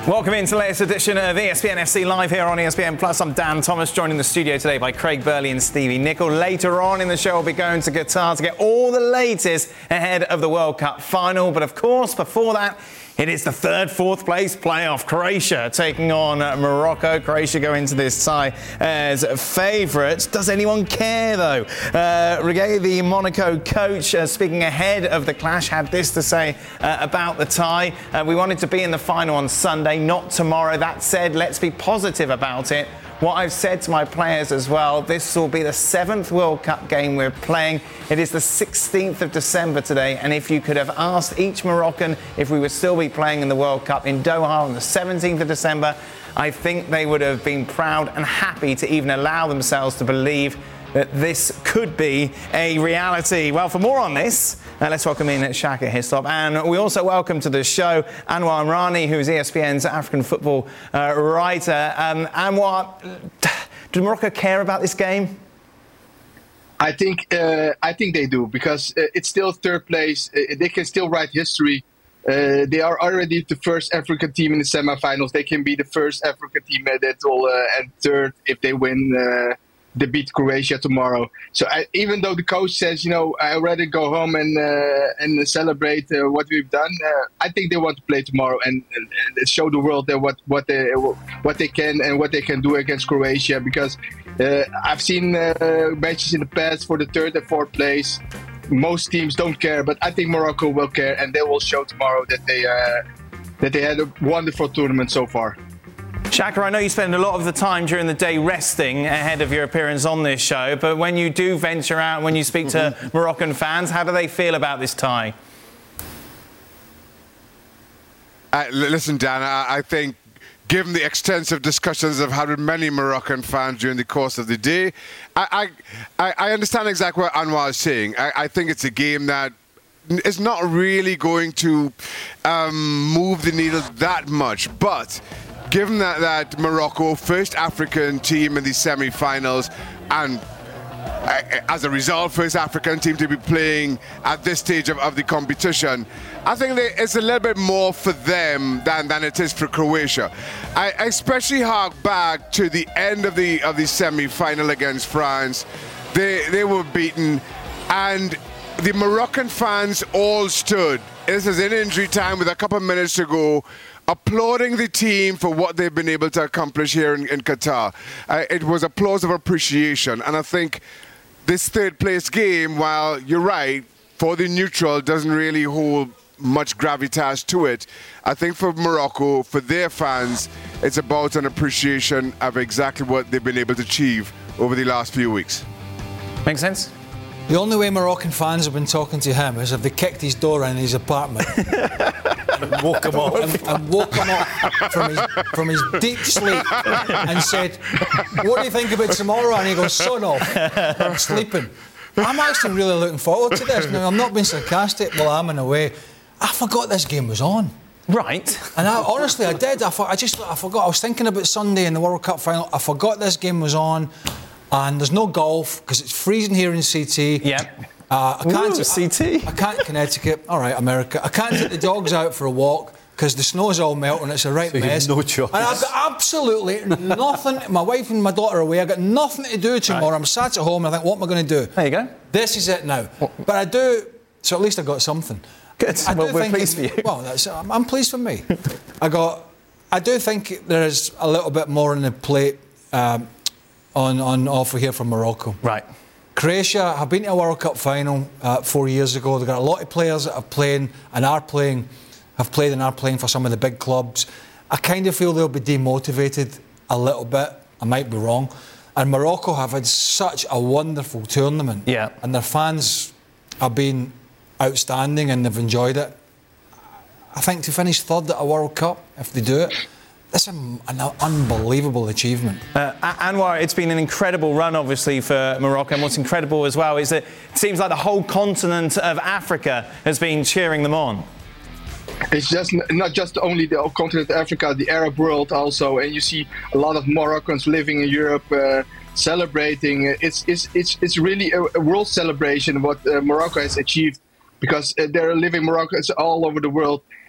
Welcome into the latest edition of ESPN FC Live here on ESPN Plus. I'm Dan Thomas, joined in the studio today by Craig Burley and Stevie Nicol. Later on in the show, we'll be going to Qatar to get all the latest ahead of the World Cup final. But of course, before that, it is the fourth place playoff. Croatia taking on Morocco. Croatia go into this tie as favourites. Does anyone care, though? Regué, the Monaco coach, speaking ahead of the clash, had this to say about the tie. We wanted to be in the final on Sunday, not tomorrow. That said, let's be positive about it. What I've said to my players as well, this will be the 7th World Cup game we're playing. It is the 16th of December today, and if you could have asked each Moroccan if we would still be playing in the World Cup in Doha on the 17th of December, I think they would have been proud and happy to even allow themselves to believe that this could be a reality. Well, for more on this, let's welcome in Shaka Hislop. And we also welcome to the show Anwar Rani, who's ESPN's African football writer. Anwar, do Morocco care about this game? I think they do, because it's still third place. They can still write history. They are already the first African team in the semifinals. They can be the first African team that will end third if they win. They beat Croatia tomorrow. So even though the coach says, I rather go home and celebrate what we've done, I think they want to play tomorrow and show the world that what they can and what they can do against Croatia. Because I've seen matches in the past for the third and fourth place. Most teams don't care, but I think Morocco will care, and they will show tomorrow that they had a wonderful tournament so far. Shaka, I know you spend a lot of the time during the day resting ahead of your appearance on this show, but when you do venture out, when you speak to Moroccan fans, how do they feel about this tie? Listen, Dan, I think given the extensive discussions I've had with many Moroccan fans during the course of the day, I understand exactly what Anwar is saying. I think it's a game that is not really going to move the needle that much, but given that Morocco, first African team in the semi-finals, and as a result, first African team to be playing at this stage of the competition, I think it's a little bit more for them than it is for Croatia. I especially hark back to the end of the semi-final against France. They were beaten, and the Moroccan fans all stood. This is in injury time with a couple of minutes to go, applauding the team for what they've been able to accomplish here in Qatar. It was applause of appreciation. And I think this third place game, while you're right, for the neutral, doesn't really hold much gravitas to it. I think for Morocco, for their fans, it's about an appreciation of exactly what they've been able to achieve over the last few weeks. Makes sense? The only way Moroccan fans have been talking to him is if they kicked his door in his apartment and woke him up and woke him up from his deep sleep and said, "What do you think about tomorrow?" And he goes, "Son off, I'm sleeping." I'm actually really looking forward to this. Now, I'm not being sarcastic. Well, I'm in a way. I forgot this game was on. Right. And honestly, I did. I forgot. I was thinking about Sunday in the World Cup final. I forgot this game was on. And there's no golf because it's freezing here in CT. Yeah. CT. I can't Connecticut. All right, America. I can't take the dogs out for a walk because the snow's all melting. It's a right mess. No choice. And I've got absolutely nothing. My wife and my daughter are away. I've got nothing to do tomorrow. Right. I'm sat at home and I think, what am I going to do? There you go. This is it now. But I do. So at least I got something. Good. Well, we're pleased for you. Well, I'm pleased for me. I do think there is a little bit more on the plate. On offer here from Morocco. Right. Croatia have been to a World Cup final 4 years ago. They've got a lot of players that have played and are playing for some of the big clubs. I kind of feel they'll be demotivated a little bit. I might be wrong. And Morocco have had such a wonderful tournament. Yeah. And their fans have been outstanding and they've enjoyed it. I think to finish third at a World Cup, if they do it, that's an unbelievable achievement. Anwar, it's been an incredible run, obviously, for Morocco. And what's incredible as well is that it seems like the whole continent of Africa has been cheering them on. It's just not just only the continent of Africa, the Arab world also. And you see a lot of Moroccans living in Europe celebrating. It's really a world celebration what Morocco has achieved, because there are living Moroccans all over the world.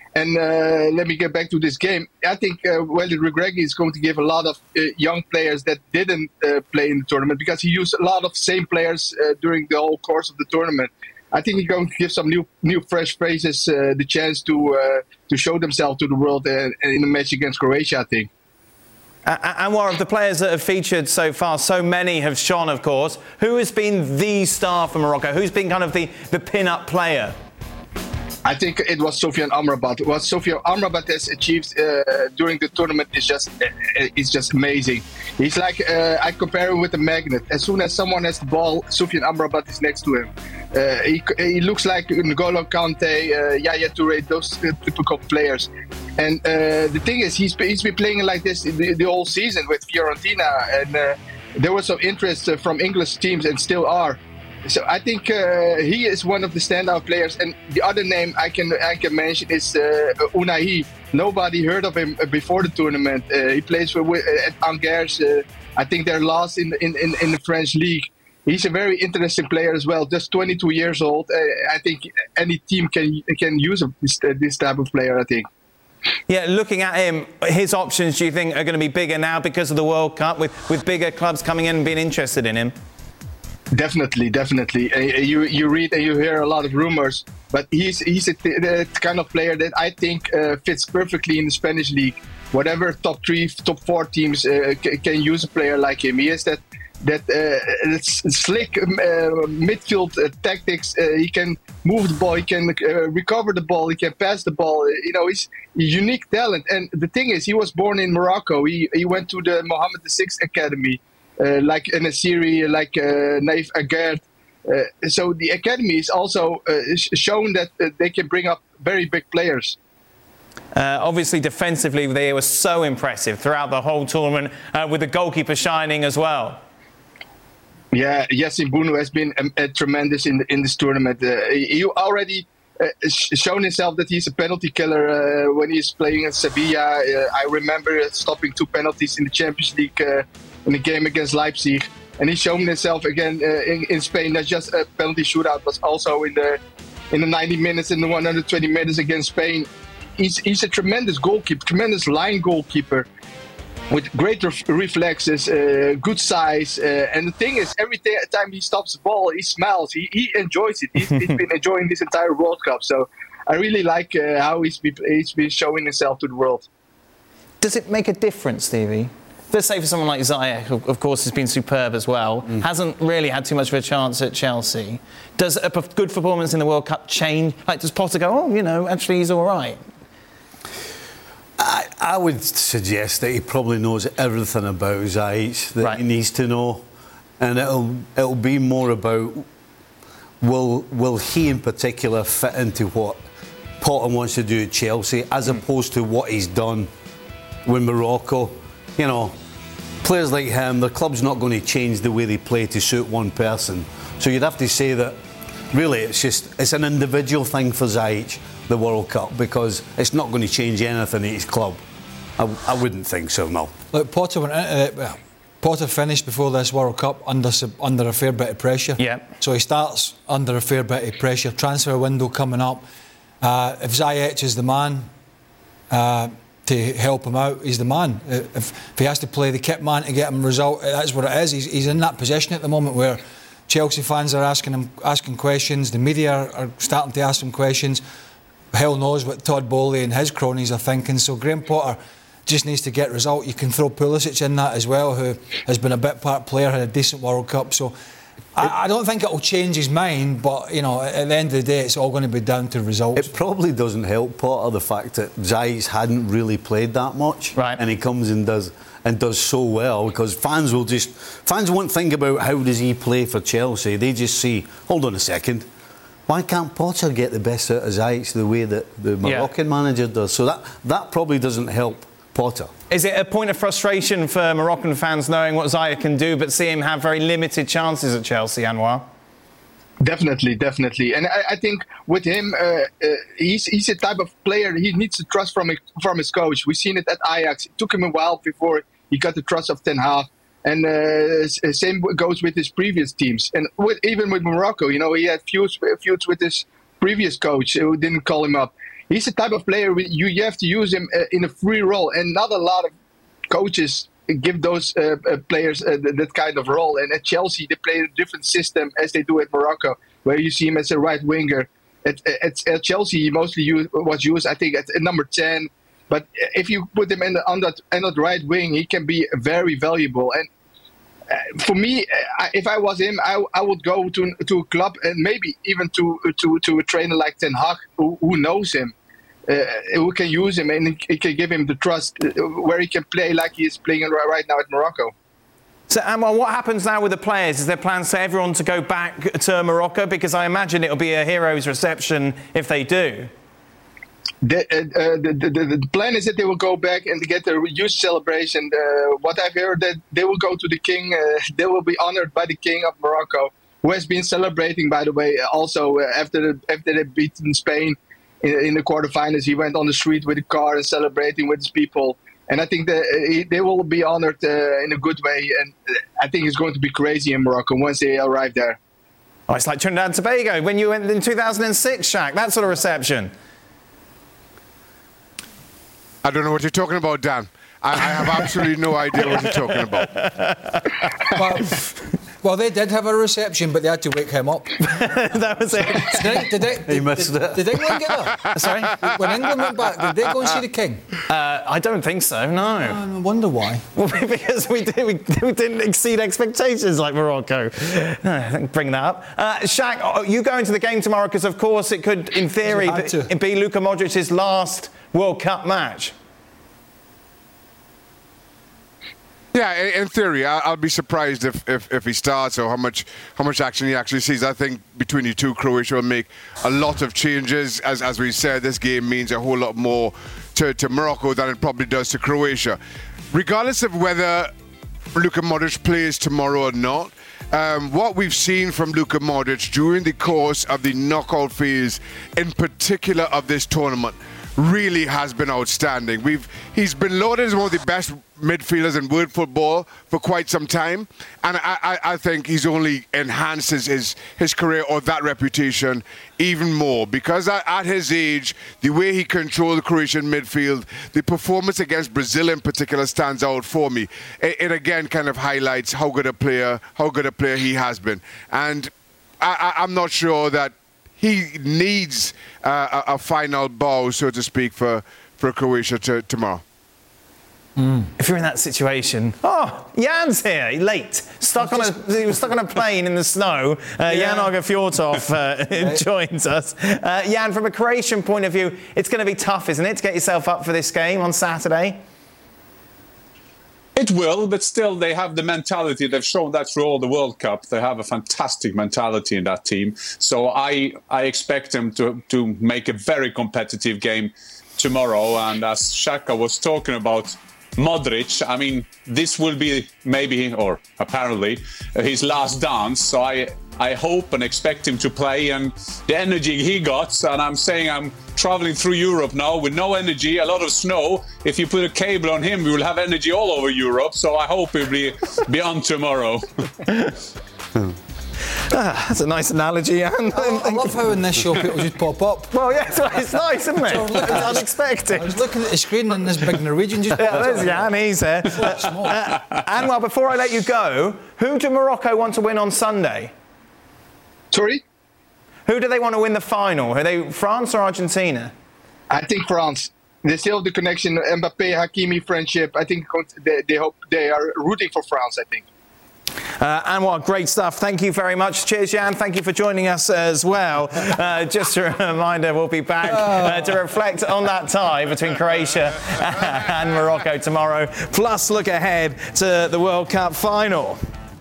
And let me get back to this game. I think Walid Regragui is going to give a lot of young players that didn't play in the tournament, because he used a lot of same players during the whole course of the tournament. I think he's going to give some new fresh faces the chance to show themselves to the world in the match against Croatia, I think. Anwar, of the players that have featured so far, so many have shone, of course. Who has been the star for Morocco? Who's been kind of the pin-up player? I think it was Sofiane Amrabat. What Sofiane Amrabat has achieved during the tournament is just amazing. He's like, I compare him with a magnet. As soon as someone has the ball, Sofiane Amrabat is next to him. He looks like N'Golo Kante, Yaya Touré, those typical players. And the thing is, he's been playing like this the whole season with Fiorentina, and there was some interest from English teams, and still are. So I think he is one of the standout players. And the other name I can mention is Ounahi. Nobody heard of him before the tournament. He plays at Angers. I think they're last in the French league. He's a very interesting player as well. Just 22 years old. I think any team can use this type of player, I think. Yeah, looking at him, his options, do you think, are going to be bigger now because of the World Cup, with bigger clubs coming in and being interested in him? Definitely. You read and you hear a lot of rumors, but he's the kind of player that I think fits perfectly in the Spanish league. Whatever top 3, top 4 teams can use a player like him. He has that slick midfield tactics. He can move the ball, he can recover the ball, he can pass the ball. He's a unique talent. And the thing is, he was born in Morocco. He went to the Mohammed VI Academy. Like in a series, like Naif Aguerd. So the academy is also shown that they can bring up very big players. Obviously, defensively, they were so impressive throughout the whole tournament, with the goalkeeper shining as well. Yeah, Yassine Bounou has been tremendous in this tournament. He already shown himself that he's a penalty killer when he's playing in Sevilla. I remember stopping 2 penalties in the Champions League in the game against Leipzig, and he's shown himself again in Spain. Not just a penalty shootout, but also in the 90 minutes and the 120 minutes against Spain. He's a tremendous goalkeeper, tremendous line goalkeeper with great reflexes, good size, and the thing is, every time he stops the ball, he smiles. He enjoys it. He's been enjoying this entire World Cup. So I really like how he's been showing himself to the world. Does it make a difference, Stevie? Let's say for someone like Ziyech, who of course has been superb as well, hasn't really had too much of a chance at Chelsea. Does a good performance in the World Cup change? Like, does Potter go, actually he's all right? I would suggest that he probably knows everything about Ziyech that he needs to know, and it'll be more about will he in particular fit into what Potter wants to do at Chelsea, as opposed to what he's done with Morocco. Players like him, the club's not going to change the way they play to suit one person. So you'd have to say that really it's an individual thing for Ziyech, the World Cup, because it's not going to change anything at his club. I wouldn't think so, no. Look, Potter went into Potter finished before this World Cup under a fair bit of pressure. Yeah. So he starts under a fair bit of pressure. Transfer window coming up. If Ziyech is the man to help him out, he's the man. If he has to play the kit man to get him a result, that's what it is. He's in that position at the moment where Chelsea fans are asking questions, the media are starting to ask him questions. Hell knows what Todd Bowley and his cronies are thinking. So Graham Potter just needs to get result. You can throw Pulisic in that as well, who has been a bit part player, had a decent World Cup. So I don't think it'll change his mind, but at the end of the day, it's all going to be down to results. It probably doesn't help Potter the fact that Ziyech hadn't really played that much, and he comes and does so well, because fans won't think about how does he play for Chelsea. They just see, hold on a second, why can't Potter get the best out of Ziyech the way that the Moroccan manager does? So that probably doesn't help Potter. Is it a point of frustration for Moroccan fans knowing what Ziyech can do, but see him have very limited chances at Chelsea, Anwar? Definitely. And I think with him, he's a type of player he needs to trust from his coach. We've seen it at Ajax. It took him a while before he got the trust of Ten Hag. And same goes with his previous teams. And even with Morocco, he had feuds with his previous coach who didn't call him up. he's the type of player you have to use him in a free role, and not a lot of coaches give those players that kind of role. And at Chelsea, they play a different system as they do at Morocco, where you see him as a right winger. At Chelsea, he mostly was used, I think, at number 10. But if you put him on that right wing, he can be very valuable. And for me, if I was him, I would go to a club and maybe even to a trainer like Ten Hag, who knows him, who can use him and he can give him the trust where he can play like he is playing right now at Morocco. So, Anwar, what happens now with the players? Is there plans for everyone to go back to Morocco? Because I imagine it'll be a hero's reception if they do. The plan is that they will go back and get a huge celebration. What I've heard, that they will go to the king. They will be honored by the king of Morocco, who has been celebrating, by the way, also after they beaten Spain in the quarterfinals. He went on the street with a car and celebrating with his people. And I think that they will be honored in a good way. And I think it's going to be crazy in Morocco once they arrive there. Oh, it's like Trinidad and Tobago when you went in 2006, Shaq, that sort of reception. I don't know what you're talking about, Dan. I have absolutely no idea what you're talking about. Well, they did have a reception, but they had to wake him up. That was it. He missed it. Did England get that? Sorry? When England went back, did they go and see the king? I don't think so, no. I wonder why. Well, because we didn't exceed expectations like Morocco. Bring that up. Shaq, you go into the game tomorrow because, of course, it could, in theory, be Luka Modric's last World Cup match. Yeah, in theory, I'll be surprised if he starts or how much action he actually sees. I think between the two, Croatia will make a lot of changes. As we said, this game means a whole lot more to Morocco than it probably does to Croatia. Regardless of whether Luka Modric plays tomorrow or not, what we've seen from Luka Modric during the course of the knockout phase, in particular of this tournament, really has been outstanding. He's been lauded as one of the best midfielders in world football for quite some time, and I think he's only enhanced his career or that reputation even more, because at his age, the way he controlled the Croatian midfield, the performance against Brazil in particular stands out for me. It again kind of highlights how good a player he has been, and I'm not sure that he needs a final bow, so to speak, for Croatia tomorrow. If you're in that situation, Jan's here, late, he was stuck on a plane in the snow. Jan Åge Fjortov joins us. Jan, from a Croatian point of view, it's going to be tough, isn't it, to get yourself up for this game on Saturday? It will, but still they have the mentality. They've shown that through all the World Cup. They have a fantastic mentality in that team. So I expect them to make a very competitive game tomorrow. And as Shaka was talking about Modric, I mean, this will be maybe, or apparently, his last dance. So I hope and expect him to play, and the energy he got, and I'm saying I'm traveling through Europe now with no energy, a lot of snow. If you put a cable on him, we will have energy all over Europe, so I hope he'll be on tomorrow. That's a nice analogy, Jan. I love how in this show people just pop up. Well, yeah, it's nice, isn't it? It's unexpected. I was looking at the screen and this big Norwegian just popped up. There's Jan, he's here. Anwar, before I let you go, who do Morocco want to win on Sunday? Sorry? Who do they want to win the final? Are they France or Argentina? I think France. They still have the connection, Mbappé, Hakimi friendship. I think they hope they are rooting for France, I think. Anwar, great stuff. Thank you very much. Cheers, Jan. Thank you for joining us as well. Just a reminder, we'll be back to reflect on that tie between Croatia and Morocco tomorrow, plus look ahead to the World Cup final.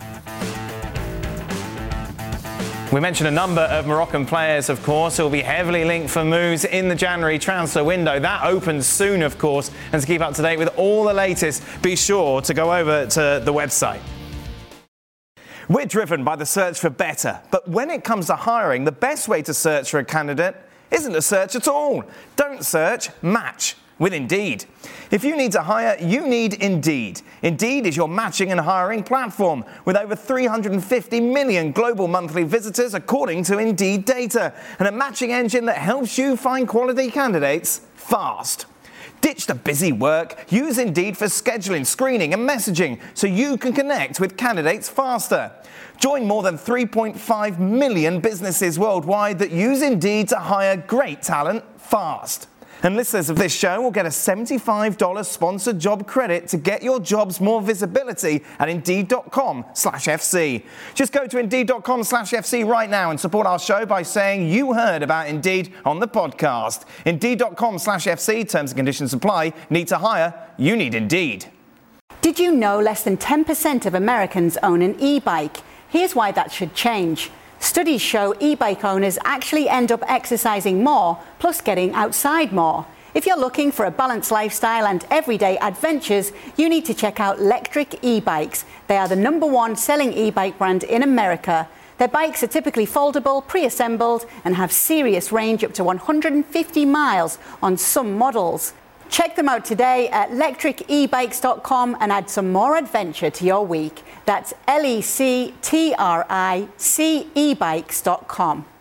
We mentioned a number of Moroccan players, of course, who will be heavily linked for moves in the January transfer window. That opens soon, of course. And to keep up to date with all the latest, be sure to go over to the website. We're driven by the search for better. But when it comes to hiring, the best way to search for a candidate isn't to search at all. Don't search, match with Indeed. If you need to hire, you need Indeed. Indeed is your matching and hiring platform with over 350 million global monthly visitors according to Indeed data, and a matching engine that helps you find quality candidates fast. Ditch the busy work. Use Indeed for scheduling, screening and messaging so you can connect with candidates faster. Join more than 3.5 million businesses worldwide that use Indeed to hire great talent fast. And listeners of this show will get a $75 sponsored job credit to get your jobs more visibility at Indeed.com/FC. Just go to Indeed.com/FC right now and support our show by saying you heard about Indeed on the podcast. Indeed.com/FC, terms and conditions apply. Need to hire? You need Indeed. Did you know less than 10% of Americans own an e-bike? Here's why that should change. Studies show e-bike owners actually end up exercising more, plus getting outside more. If you're looking for a balanced lifestyle and everyday adventures, you need to check out Lectric e-bikes. They are the #1 selling e-bike brand in America. Their bikes are typically foldable, pre-assembled, and have serious range up to 150 miles on some models. Check them out today at lectricebikes.com and add some more adventure to your week. That's lectricebikes.com.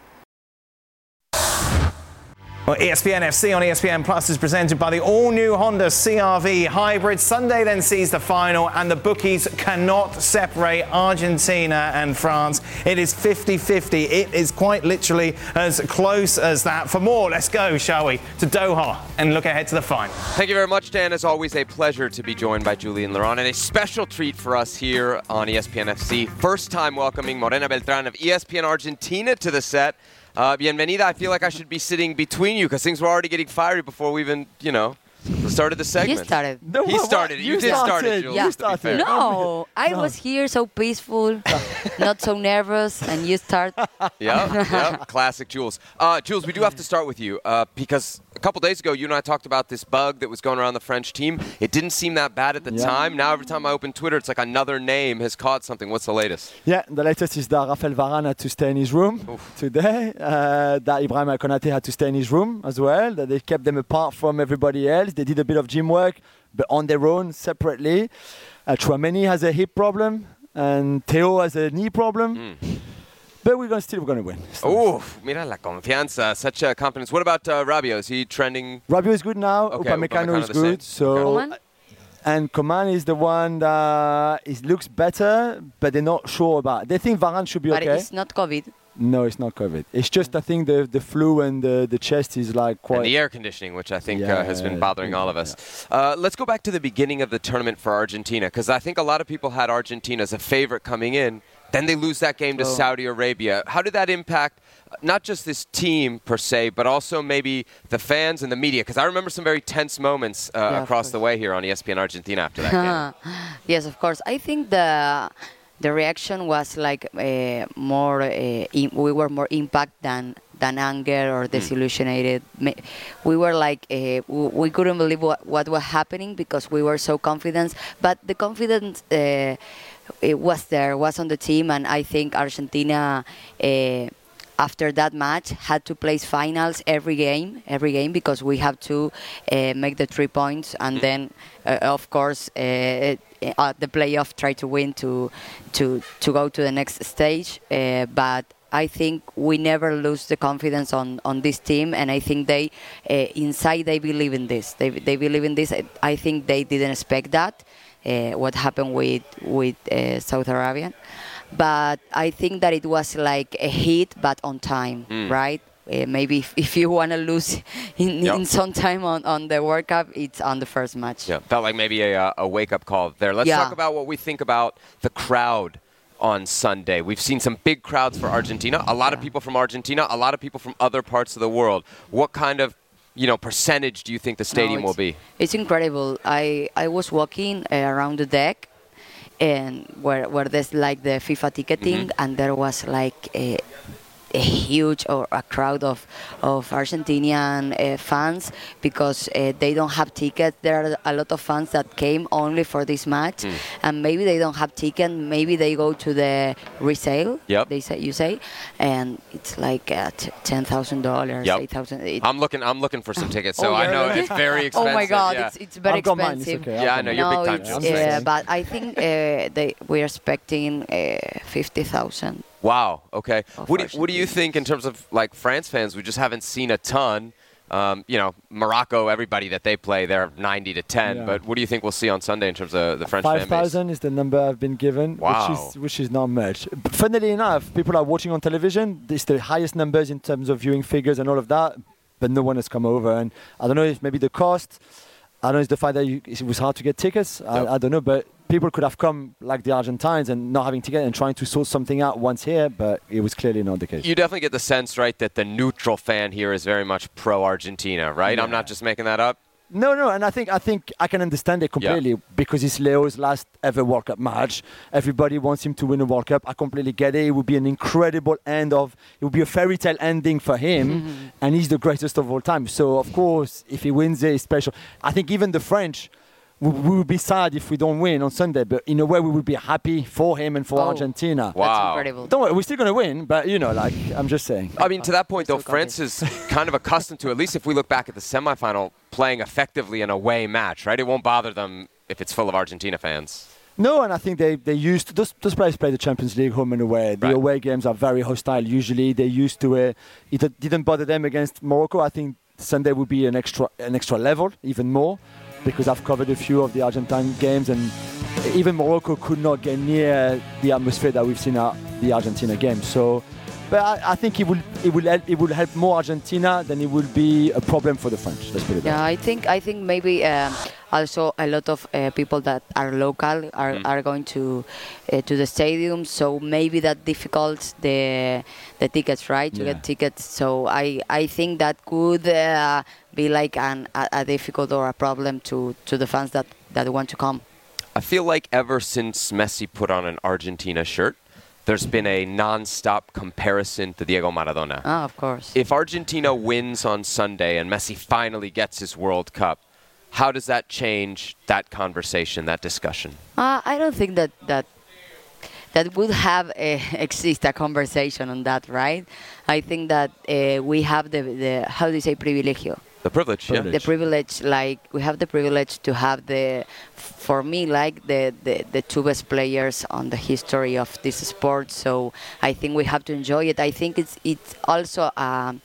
Well, ESPN FC on ESPN Plus is presented by the all-new Honda CR-V Hybrid. Sunday then sees the final, and the bookies cannot separate Argentina and France. It is 50-50. It is quite literally as close as that. For more, let's go, shall we, to Doha and look ahead to the final. Thank you very much, Dan. As always, a pleasure to be joined by Julian Laurent, and a special treat for us here on ESPN FC. First time welcoming Morena Beltran of ESPN Argentina to the set. Bienvenida. I feel like I should be sitting between you because things were already getting fiery before we even, started the segment. You started. No, he started. You did start it, Jules. Yeah. To be fair. No, I was here so peaceful, not so nervous, and you start. Yeah, classic Jules. Jules, we do have to start with you because a couple days ago, you and I talked about this bug that was going around the French team. It didn't seem that bad at the time. Now, every time I open Twitter, it's like another name has caught something. What's the latest? Yeah, the latest is that Rafael Varane had to stay in his room today, that Ibrahim Konate had to stay in his room as well, that they kept them apart from everybody else. They did a bit of gym work, but on their own, separately. Chouameni has a hip problem, and Theo has a knee problem. But we're going to win. Oh, mira la confianza, such a confidence. What about Rabiot? Is he trending? Rabiot is good now. Okay, Upamecano is good. Coman? And Coman is the one that looks better, but they're not sure about. They think Varane should be okay. But it's not COVID. No, it's not COVID. It's just, I think, the flu and the chest is like quite... And the air conditioning, which I think has been bothering all of us. Let's go back to the beginning of the tournament for Argentina, because I think a lot of people had Argentina as a favorite coming in. Then they lose that game to Saudi Arabia. How did that impact not just this team per se, but also maybe the fans and the media? Because I remember some very tense moments across the way here on ESPN Argentina after that game. Yes, of course. I think the reaction was like more. We were more impact than anger or disillusionated. We were like we couldn't believe what was happening because we were so confident. But the confidence. It was on the team, and I think Argentina, after that match, had to place finals every game, because we have to make the 3 points, and then, of course, the playoff try to win to go to the next stage. But I think we never lose the confidence on this team, and I think they inside they believe in this. They believe in this. I think they didn't expect that. What happened with Saudi Arabia, but I think that it was like a hit, but on time, right? Maybe if you want to lose in some time on the World Cup, it's on the first match. Yeah, felt like maybe a wake-up call there. Let's talk about what we think about the crowd on Sunday. We've seen some big crowds for Argentina, a lot of people from Argentina, a lot of people from other parts of the world. What kind of percentage do you think the stadium will be? It's incredible. I was walking around the deck, and where there's like the FIFA ticketing, and there was like a huge or a crowd of Argentinian fans because they don't have tickets. There are a lot of fans that came only for this match, and maybe they don't have tickets. Maybe they go to the resale. Yep. You say, and it's like $10,000, $8,000. I'm looking for some tickets, so I know it's very expensive. Oh my God, yeah. it's very I've got mine, expensive. it's okay. Yeah, I know you're big time, Jules. Yeah, but I think we're expecting 50,000. Wow. Okay. What do you think in terms of like France fans? We just haven't seen a ton. Morocco, everybody that they play, they're 90 to 10. Yeah. But what do you think we'll see on Sunday in terms of the French fan base? 5,000 is the number I've been given, Wow. which is not much. But funnily enough, people are watching on television. It's the highest numbers in terms of viewing figures and all of that, but no one has come over. And I don't know if maybe the cost, I don't know if the fact that it was hard to get tickets. I don't know, but people could have come like the Argentines and not having tickets and trying to sort something out once here, but it was clearly not the case. You definitely get the sense, right, that the neutral fan here is very much pro-Argentina, right? Yeah. I'm not just making that up. No, and I think I can understand it completely because it's Leo's last ever World Cup match. Everybody wants him to win a World Cup. I completely get it. It would be an incredible it would be a fairy tale ending for him, and he's the greatest of all time. So, of course, if he wins it, it's special. I think even the French, we would be sad if we don't win on Sunday, but in a way we would be happy for him and for Argentina. Wow. That's incredible. Don't worry, we're still going to win, but I'm just saying. I mean, to that point, though, France is kind of accustomed to, at least if we look back at the semifinal, playing effectively an away match, right? It won't bother them if it's full of Argentina fans. No, and I think they used to, those players play the Champions League home and away. The away games are very hostile usually. They're used to it. It didn't bother them against Morocco. I think Sunday would be an extra level, even more, because I've covered a few of the Argentine games, and even Morocco could not get near the atmosphere that we've seen at the Argentina game. So, but I think it will help more Argentina than it will be a problem for the French. Let's put it that way. I think maybe also a lot of people that are local are going to the stadium, so maybe that difficult the tickets, right? To get tickets. So I think that could be like a difficult or a problem to the fans that want to come. I feel like ever since Messi put on an Argentina shirt, there's been a non-stop comparison to Diego Maradona. Ah, of course. If Argentina wins on Sunday and Messi finally gets his World Cup, how does that change that conversation, that discussion? I don't think that would have exist a conversation on that, right? I think that we have the how do you say privilegio? The privilege, yeah. The privilege, like we have the privilege to have for me, like the two best players on the history of this sport. So I think we have to enjoy it. I think it's also a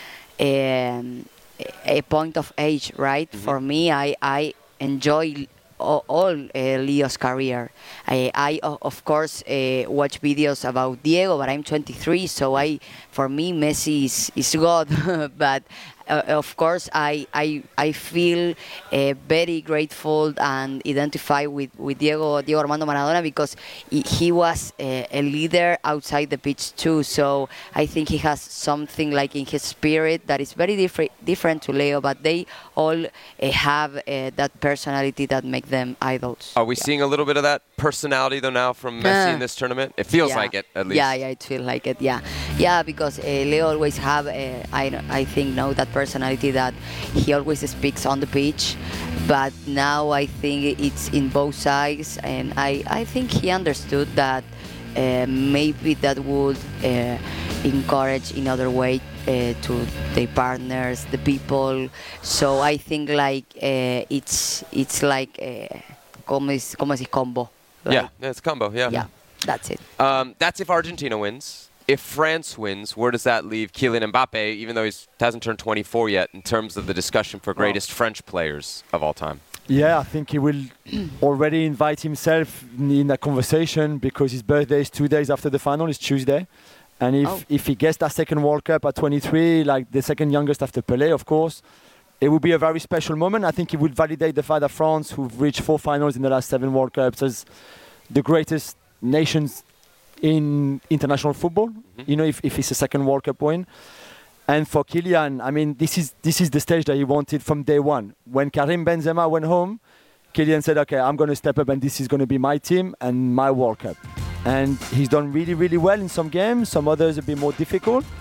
point of age, right? Mm-hmm. For me, I enjoy all Leo's career. I of course watch videos about Diego, but I'm 23, so for me Messi is God. But of course I feel very grateful and identify with Diego Armando Maradona because he was a leader outside the pitch too. So I think he has something like in his spirit that is very different to Leo, but they all have that personality that make them idols. Are we seeing a little bit of that personality though now from Messi in this tournament? It feels like it, at least. Yeah, it feels like it. Yeah, because Leo always have I think that personality that he always speaks on the pitch, but now I think it's in both sides, and I think he understood that maybe that would encourage in other way to the partners, the people. So I think like it's like como es combo. Like, it's combo. Yeah, that's it. That's if Argentina wins. If France wins, where does that leave Kylian Mbappe, even though he hasn't turned 24 yet, in terms of the discussion for greatest French players of all time? Yeah, I think he will already invite himself in a conversation because his birthday is 2 days after the final, it's Tuesday. And if he gets that second World Cup at 23, like the second youngest after Pelé, of course, it will be a very special moment. I think he would validate the fact that France, who've reached 4 finals in the last 7 World Cups, as the greatest nations in international football, if it's a second World Cup win. And for Kylian, I mean, this is the stage that he wanted from day one. When Karim Benzema went home, Kylian said, okay, I'm going to step up and this is going to be my team and my World Cup. And he's done really, really well in some games. Some others have been more difficult.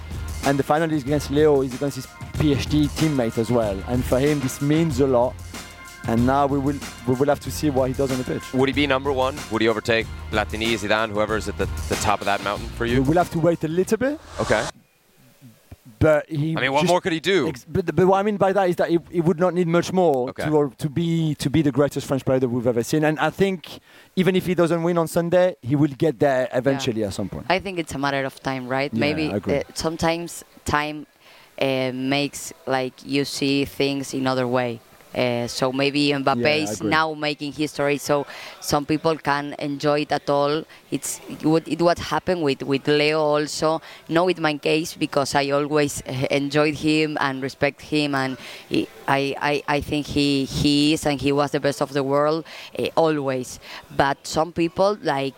And the final is against Leo, is against his PhD teammate as well. And for him, this means a lot. And now we will have to see what he does on the pitch. Would he be number one? Would he overtake Platini, Zidane, whoever is at the top of that mountain for you? We will have to wait a little bit. Okay. But what more could he do? But what I mean by that is that he would not need much more to be the greatest French player that we've ever seen. And I think even if he doesn't win on Sunday, he will get there eventually at some point. I think it's a matter of time, right? Yeah, Maybe sometimes time makes like you see things in other way. So maybe Mbappé is now making history, so some people can enjoy it at all. It what happened with Leo also. Not with my case, because I always enjoyed him and respect him, and I think he is and he was the best of the world always. But some people like.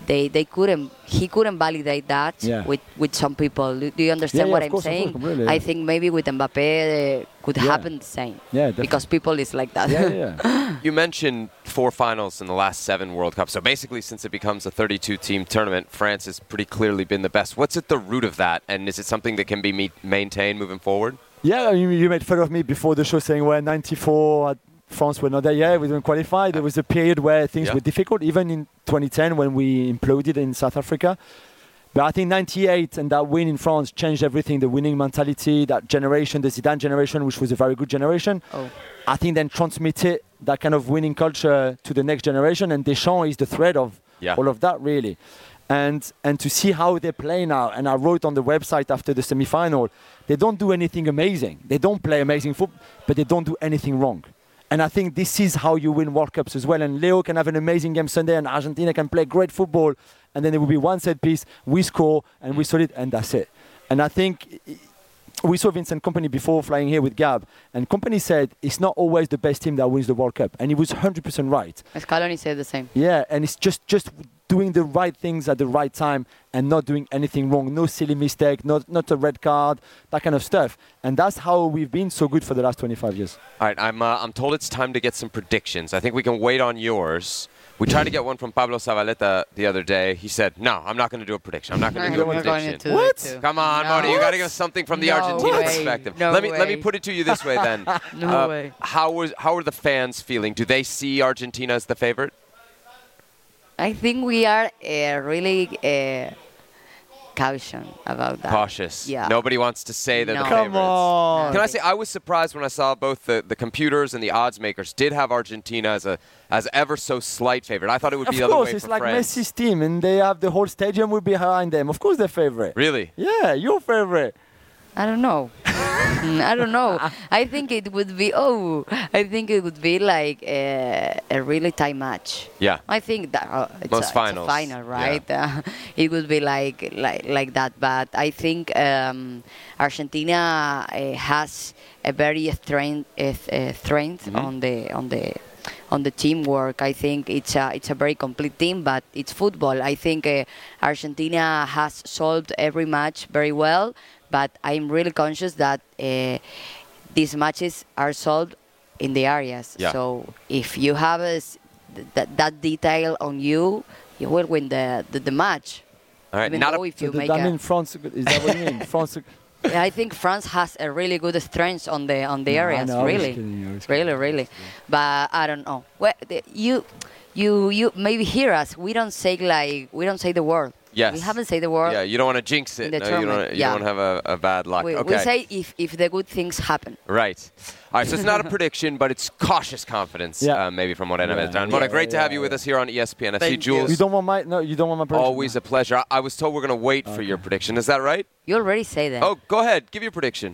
He couldn't validate that with some people. Do you understand what I'm saying? Completely. I think maybe with Mbappé could happen the same. Yeah, because people is like that. You mentioned 4 finals in the last 7 World Cups. So basically, since it becomes a 32-team tournament, France has pretty clearly been the best. What's at the root of that? And is it something that can be maintained moving forward? Yeah, you made fun of me before the show saying we're 94. France were not there yet, we didn't qualify. There was a period where things were difficult, even in 2010 when we imploded in South Africa. But I think 98 and that win in France changed everything, the winning mentality, that generation, the Zidane generation, which was a very good generation. I think then transmitted that kind of winning culture to the next generation, and Deschamps is the thread of all of that, really. And to see how they play now, and I wrote on the website after the semi-final, they don't do anything amazing. They don't play amazing football, but they don't do anything wrong. And I think this is how you win World Cups as well. And Leo can have an amazing game Sunday, and Argentina can play great football. And then there will be one set piece, we score, and we solid, and that's it. And I think we saw Vincent Kompany before flying here with Gab. And Kompany said it's not always the best team that wins the World Cup. And he was 100% right. Scaloni said the same. Yeah, and it's just doing the right things at the right time and not doing anything wrong. No silly mistake, not a red card, that kind of stuff. And that's how we've been so good for the last 25 years. All right, I'm told it's time to get some predictions. I think we can wait on yours. We tried to get one from Pablo Zavaleta the other day. He said, no, I'm not going to do a prediction. I'm not going to do a prediction. What? Come on, Moni, you got to give us something from the Argentina perspective. Let me put it to you this way then. No way. How are the fans feeling? Do they see Argentina as the favorite? I think we are really cautious about that. Cautious. Yeah. Nobody wants to say they're the Come favorites. on. Can I say I was surprised when I saw both the computers and the odds makers did have Argentina as ever so slight favorite. I thought it would be the other way for it's like France. Messi's team, and they have the whole stadium will be behind them. Of course, they're favorite. Really? Yeah, your favorite. I don't know. I don't know. I think it would be. I think it would be like a really tight match. Yeah. I think that it's Most a finals. final, right? Yeah. It would be like that. But I think Argentina has a very strength on the teamwork. I think it's a very complete team, but it's football. I think Argentina has solved every match very well. But I'm really conscious that these matches are solved in the areas. Yeah. So if you have that detail on you, you will win the match. All right. France, is that what you mean? France. I think France has a really good strength on the areas. Really. But I don't know. Well, you maybe hear us. We don't say the word. Yes. We haven't said the word. Yeah, you don't want to jinx it. No, you don't want to have a bad luck. We say if the good things happen. Right. All right, so it's not a prediction, but it's cautious confidence, maybe from Morena Beltran. Mona, great to have you with us here on ESPN. I see Jules. You don't want my prediction. Always a pleasure. I was told we're going to wait for your prediction. Is that right? You already say that. Oh, go ahead. Give your prediction.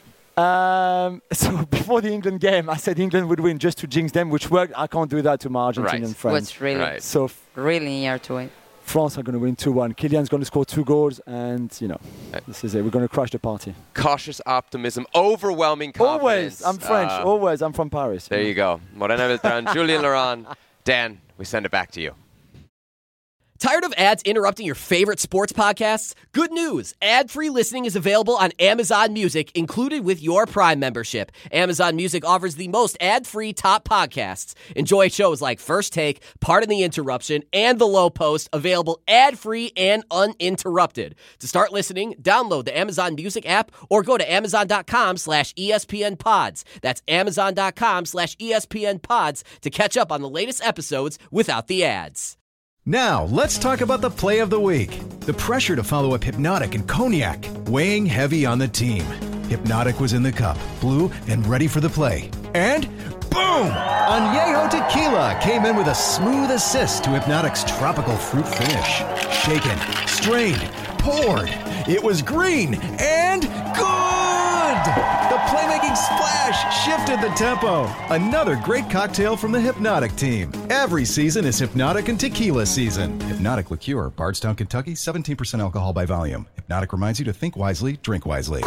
So before the England game, I said England would win just to jinx them, which worked. I can't do that to my Argentinian friends. What's really really near to it. France are going to win 2-1. Kylian's going to score 2 goals, and this is it. We're going to crush the party. Cautious optimism, overwhelming confidence. Always, I'm French. Always, I'm from Paris. There you go. Morena Beltran, Julien Laurent, Dan. We send it back to you. Tired of ads interrupting your favorite sports podcasts? Good news! Ad-free listening is available on Amazon Music, included with your Prime membership. Amazon Music offers the most ad-free top podcasts. Enjoy shows like First Take, Pardon the Interruption, and The Low Post, available ad-free and uninterrupted. To start listening, download the Amazon Music app or go to amazon.com/ESPN Pods. That's amazon.com/ESPN Pods to catch up on the latest episodes without the ads. Now, let's talk about the play of the week. The pressure to follow up Hypnotic and Cognac, weighing heavy on the team. Hypnotic was in the cup, blue, and ready for the play. And boom! Añejo Tequila came in with a smooth assist to Hypnotic's tropical fruit finish. Shaken, strained, poured. It was green and good! The playmaking splash shifted the tempo. Another great cocktail from the Hypnotic team. Every season is Hypnotic and Tequila season. Hypnotic Liqueur, Bardstown, Kentucky, 17% alcohol by volume. Hypnotic reminds you to think wisely, drink wisely.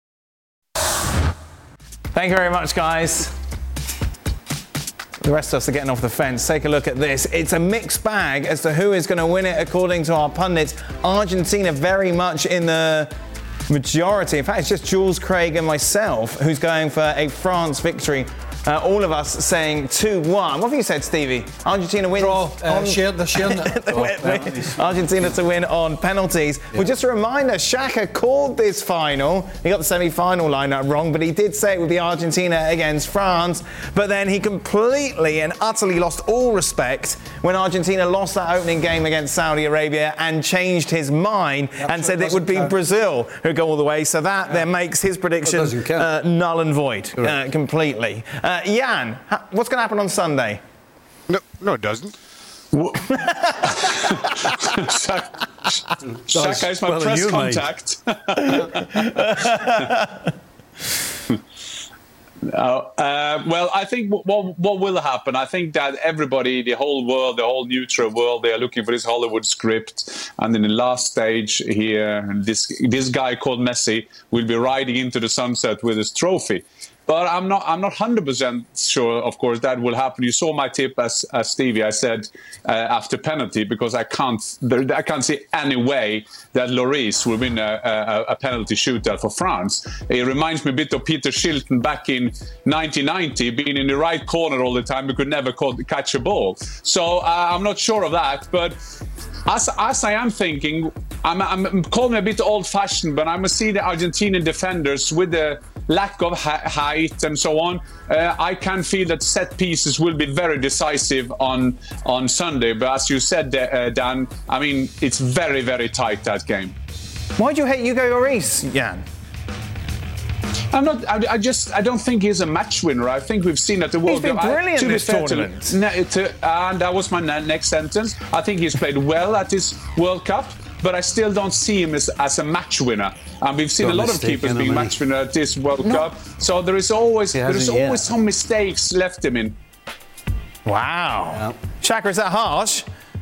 Thank you very much, guys. The rest of us are getting off the fence. Take a look at this. It's a mixed bag as to who is going to win it, according to our pundits. Argentina very much in the majority. In fact, it's just Jules, Craig, and myself who's going for a France victory. All of us saying 2-1. What have you said, Stevie? Argentina wins. Draw. Argentina to win on penalties. Yeah. Well, just a reminder, Xhaka called this final. He got the semi-final lineup wrong, but he did say it would be Argentina against France. But then he completely and utterly lost all respect when Argentina lost that opening game against Saudi Arabia and changed his mind and said it would be Brazil who go all the way. So that then makes his prediction null and void completely. Jan, what's going to happen on Sunday? No, it doesn't. Xhaka is my press contact. Well, I think what will happen, I think that everybody, the whole world, the whole neutral world, they are looking for this Hollywood script. And in the last stage here, this guy called Messi will be riding into the sunset with his trophy. But I'm not 100% sure, of course, that will happen. You saw my tip as Stevie. I said after penalty, because I can't see any way that Lloris will win a penalty shootout for France. It reminds me a bit of Peter Shilton back in 1990, being in the right corner all the time, but could never catch a ball. So I'm not sure of that. But as I am thinking, I'm calling me a bit old-fashioned, but I must see the Argentinian defenders with the lack of height and so on. I can feel that set pieces will be very decisive on Sunday. But as you said, Dan, I mean, it's very, very tight, that game. Why do you hate Hugo Lloris, Jan? I don't think he's a match winner. I think we've seen at the World Cup. He's been brilliant in this tournament. And that was my next sentence. I think he's played well at this World Cup, but I still don't see him as a match winner. And we've seen a lot of keepers being match winner at this World Cup. So there is always some mistakes left him in. Wow. Yep. Xhaka, is that harsh?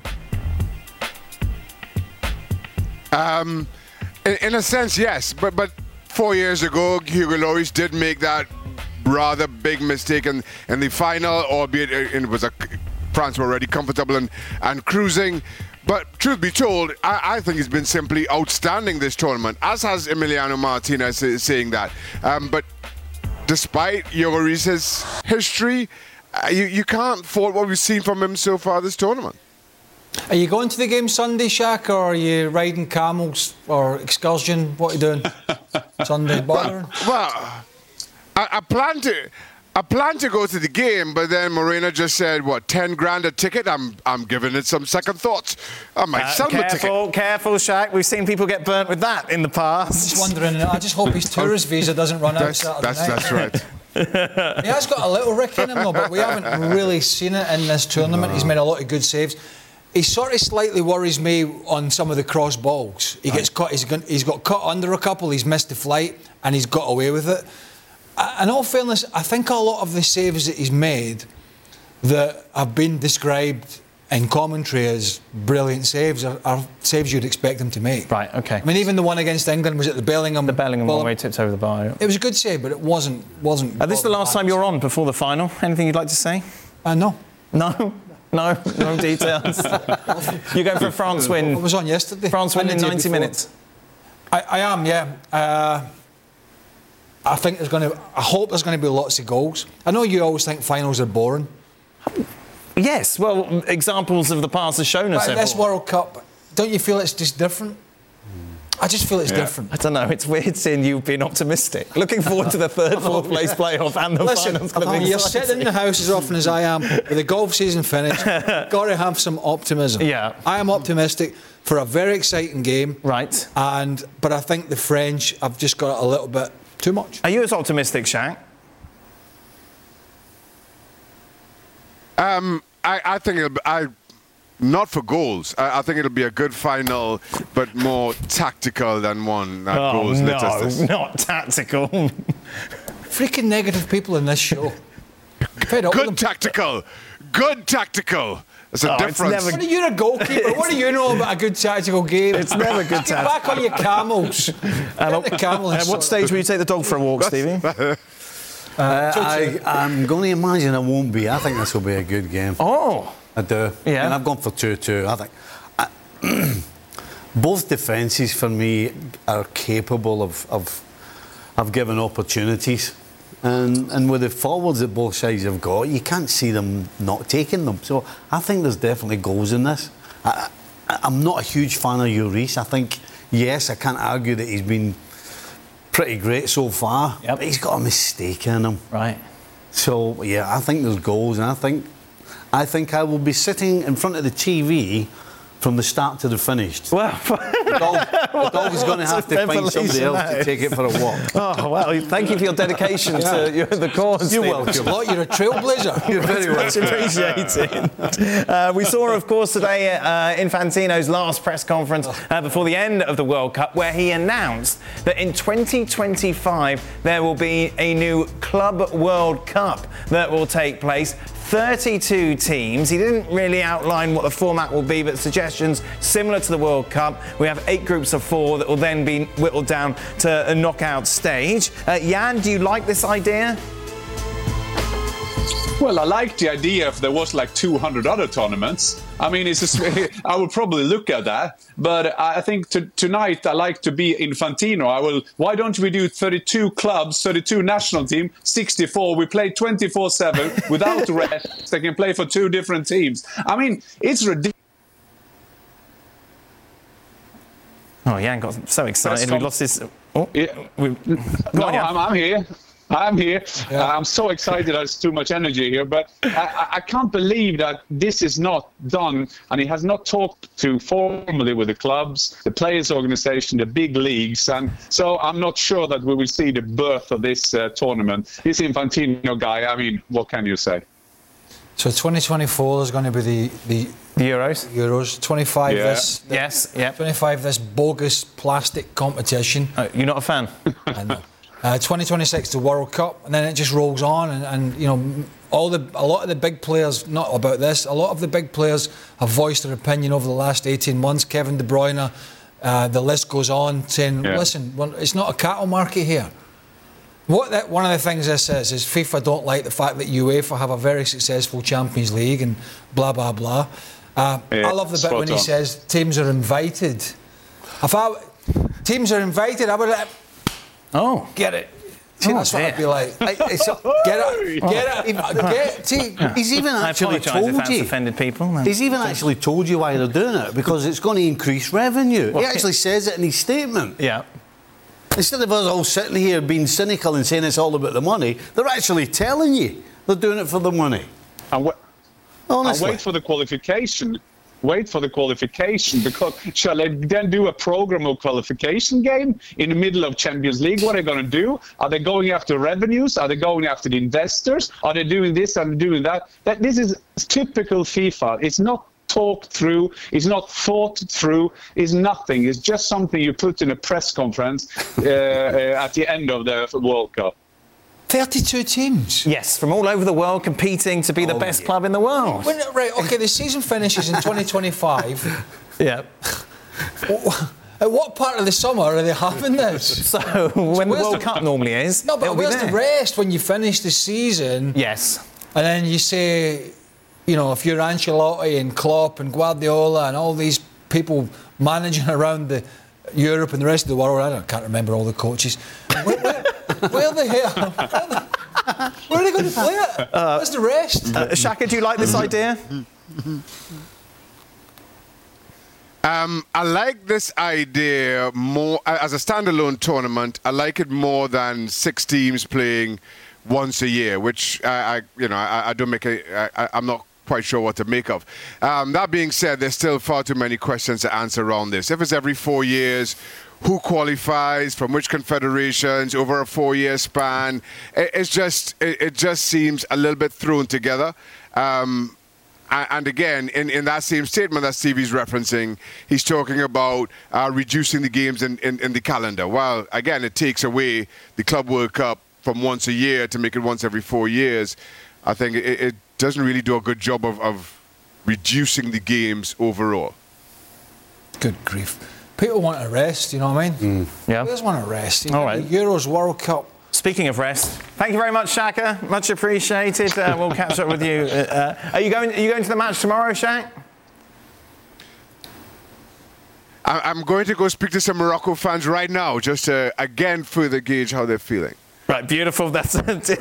In a sense, yes. But 4 years ago, Hugo Lloris did make that rather big mistake in the final, albeit it was France were already comfortable and cruising. But truth be told, I think he's been simply outstanding this tournament, as has Emiliano Martinez saying that. But despite Lloris's history, you can't fault what we've seen from him so far this tournament. Are you going to the game Sunday, Shaq, or are you riding camels or excursion? What are you doing Sunday? Bothering? Well, I plan to go to the game, but then Morena just said, what, 10 grand a ticket? I'm giving it some second thoughts. I might sell the ticket. Careful, Shaq. We've seen people get burnt with that in the past. I'm just wondering, I just hope his tourist visa doesn't run out Saturday night. That's right. He has got a little Rick in him, though, but we haven't really seen it in this tournament. No. He's made a lot of good saves. He sort of slightly worries me on some of the cross balls. He gets cut. He's got cut under a couple. He's missed the flight, and he's got away with it. In all fairness, I think a lot of the saves that he's made that have been described in commentary as brilliant saves are saves you'd expect him to make. Right, OK. I mean, even the one against England, was it the Bellingham? The Bellingham one where he tipped over the bar. Yeah. It was a good save, but it wasn't. This is the last time you're on before the final. Anything you'd like to say? No. No? No details. You're going for a France win. I was on yesterday. France win in 90 minutes. I am, yeah. I think I hope there's going to be lots of goals. I know you always think finals are boring. Yes, well, examples of the past have shown us. But this World Cup, don't you feel it's just different? I just feel it's different. I don't know. It's weird seeing you being optimistic. Looking forward to the third, fourth place playoff and the finals. You're sitting in the house as often as I am with the golf season finished. Got to have some optimism. Yeah, I am optimistic for a very exciting game. Right. But I think the French have just got a little bit too much. Are you as optimistic, Shaq? I think not for goals. I think it'll be a good final, but more tactical than one that goes lit as this. Not tactical. Freaking negative people in this show. Good tactical. Good tactical. There's a difference. You're a goalkeeper. What do you know about a good tactical game? It's never good tactical. Get back on your camels. At what stage will you take the dog for a walk, Stevie? I'm going to imagine it won't be. I think this will be a good game. Oh. I do. Yeah. And I've gone for 2-2. I think both defences for me are capable of giving opportunities. And with the forwards that both sides have got, you can't see them not taking them. So I think there's definitely goals in this. I'm not a huge fan of Lloris. I think, yes, I can't argue that he's been pretty great so far. Yep. But he's got a mistake in him. Right. So, yeah, I think there's goals. And I think I will be sitting in front of the TV from the start to the finish. Well, the dog is going to have to find somebody else to take it for a walk. Oh, well, thank you for your dedication to the cause. You're welcome. You're a trailblazer. You're very much appreciated. We saw, of course, today Infantino's last press conference before the end of the World Cup, where he announced that in 2025 there will be a new Club World Cup that will take place. 32 teams. He didn't really outline what the format will be, but suggestions similar to the World Cup. We have 8 groups of 4 that will then be whittled down to a knockout stage. Jan, do you like this idea? Well, I like the idea if there was like 200 other tournaments. I mean, I would probably look at that. But I think tonight I like to be Infantino. Why don't we do 32 clubs, 32 national team, 64? We play 24/7 without rest. They can play for 2 different teams. I mean, it's ridiculous. Oh, Jan got so excited. We lost his... Oh, yeah. I'm here. I'm here. Yeah. I'm so excited. There's too much energy here, but I can't believe that this is not done, and he has not talked formally with the clubs, the players' organization, the big leagues, and so I'm not sure that we will see the birth of this tournament. This Infantino guy, I mean, what can you say? So 2024 is going to be the Euros. 25 Yeah. this. Yes, yeah. 25 this bogus plastic competition. Oh, you're not a fan? I know. 2026 the World Cup, and then it just rolls on, and you know, a lot of the big players, not about this, a lot of the big players have voiced their opinion over the last 18 months. Kevin De Bruyne, the list goes on, saying, listen, it's not a cattle market here. One of the things this is FIFA don't like the fact that UEFA have a very successful Champions League and blah, blah, blah. I love the bit when he says teams are invited. Teams are invited, I would... Oh, get it. See, that's what I'd be like. He's even actually told you. Offended people. He's even actually told you why they're doing it, because it's going to increase revenue. He actually says it in his statement. Yeah. Instead of us all sitting here being cynical and saying it's all about the money, they're actually telling you they're doing it for the money. Honestly. And wait for the qualification. Wait for the qualification, because shall they then do a program of qualification game in the middle of Champions League? What are they going to do? Are they going after revenues? Are they going after the investors? Are they doing this and doing that? This is typical FIFA. It's not talked through, it's not thought through, it's nothing. It's just something you put in a press conference at the end of the World Cup. 32 teams? Yes, from all over the world competing to be the best club in the world. Right, OK, the season finishes in 2025. Yeah. At what part of the summer are they having this? So, when the World Cup normally is. No, but where's the rest when you finish the season? Yes. And then you say, you know, if you're Ancelotti and Klopp and Guardiola and all these people managing around Europe and the rest of the world, I can't remember all the coaches. Where the hell? Where are they going to play it? Where's the rest? Shaka, do you like this idea? I like this idea more as a standalone tournament. I like it more than 6 teams playing once a year, which I don't make I'm not quite sure what to make of. That being said, there's still far too many questions to answer around this. If it's every 4 years, who qualifies from which confederations over a 4-year span? It just seems a little bit thrown together. And again, in that same statement that Stevie's referencing, he's talking about reducing the games in the calendar. Well, again, it takes away the Club World Cup from once a year to make it once every 4 years. I think it doesn't really do a good job of reducing the games overall. Good grief. People want a rest, you know what I mean? Yeah. Players want a rest. All right. Euros, World Cup. Speaking of rest, thank you very much, Shaka. Much appreciated. We'll catch up with you. Are you going to the match tomorrow, Shaq? I'm going to go speak to some Morocco fans right now, just to again further gauge how they're feeling. Right, beautiful. That's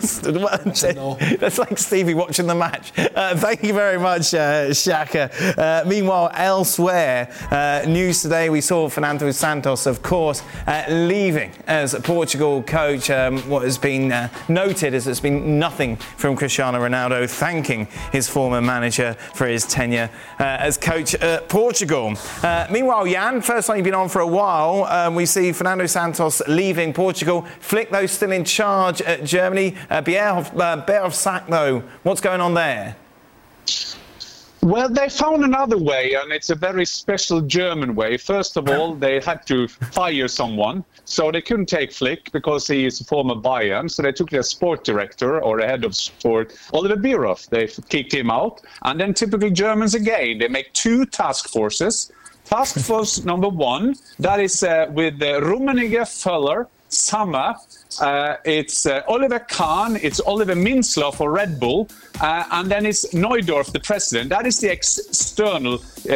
like Stevie watching the match. Thank you very much, Shaka. Meanwhile, elsewhere, news today, we saw Fernando Santos, of course, leaving as Portugal coach. What has been noted is there's been nothing from Cristiano Ronaldo thanking his former manager for his tenure as coach at Portugal. Meanwhile, Jan, first time you've been on for a while, we see Fernando Santos leaving Portugal. Flick, though, still in charge at Germany. Bierhoff sacked, though. What's going on there? Well, they found another way, and it's a very special German way. First of all, they had to fire someone, so they couldn't take Flick because he is a former Bayern. So they took their sport director or a head of sport, Oliver Bierhoff. They kicked him out. And then typical Germans again, they make 2 task forces. Task force number 1, that is with Rummenigge, Völler, Sammer, it's Oliver Kahn, it's Oliver Minzlaff for Red Bull, and then it's Neudorf, the president. That is the external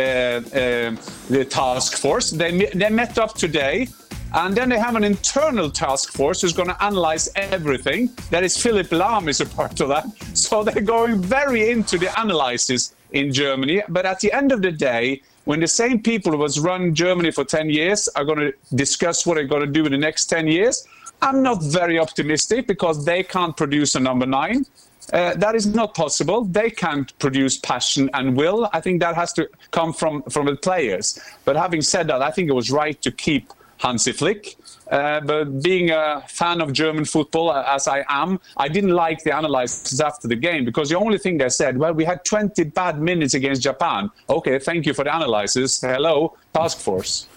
the task force. They met up today, and then they have an internal task force who's going to analyze everything. That is Philipp Lahm is a part of that. So they're going very into the analysis in Germany. But at the end of the day, when the same people who has run Germany for 10 years are going to discuss what they're going to do in the next 10 years, I'm not very optimistic because they can't produce a number 9. That is not possible. They can't produce passion and will. I think that has to come from the players. But having said that, I think it was right to keep Hansi Flick. But being a fan of German football, as I am, I didn't like the analysis after the game because the only thing they said, well, we had 20 bad minutes against Japan. Okay, thank you for the analysis. Hello, task force.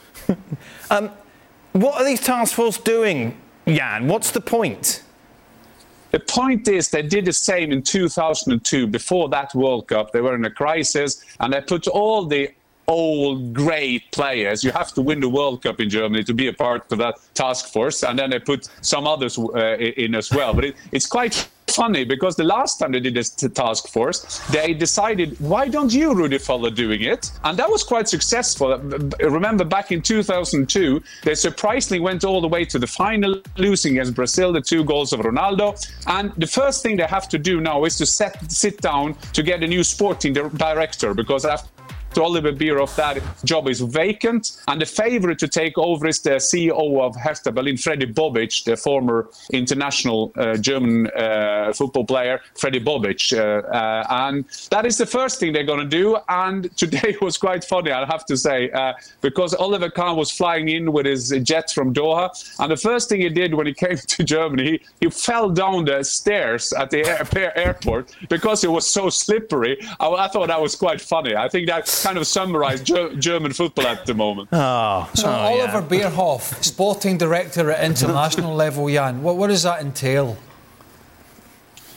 What are these task force doing, Jan? What's the point? The point is they did the same in 2002. Before that World Cup, they were in a crisis and they put all the old great players. You have to win the World Cup in Germany to be a part of that task force, and then they put some others in as well. But it's quite funny because the last time they did this task force, they decided, why don't you, Rudi Völler, doing it? And that was quite successful. Remember, back in 2002, they surprisingly went all the way to the final, losing against Brazil, the 2 goals of Ronaldo. And the first thing they have to do now is to sit down to get a new sporting director, because after Oliver Bierhoff, that job is vacant, and the favorite to take over is the CEO of Hertha Berlin, Freddy Bobic, the former international German football player, Freddy Bobic. And that is the first thing they're going to do. And today was quite funny, I have to say, because Oliver Kahn was flying in with his jet from Doha, and the first thing he did when he came to Germany, he fell down the stairs at the airport because it was so slippery. I thought that was quite funny. I think that kind of summarised German football at the moment. Oliver Bierhoff, sporting director at international level, Jan, what does that entail?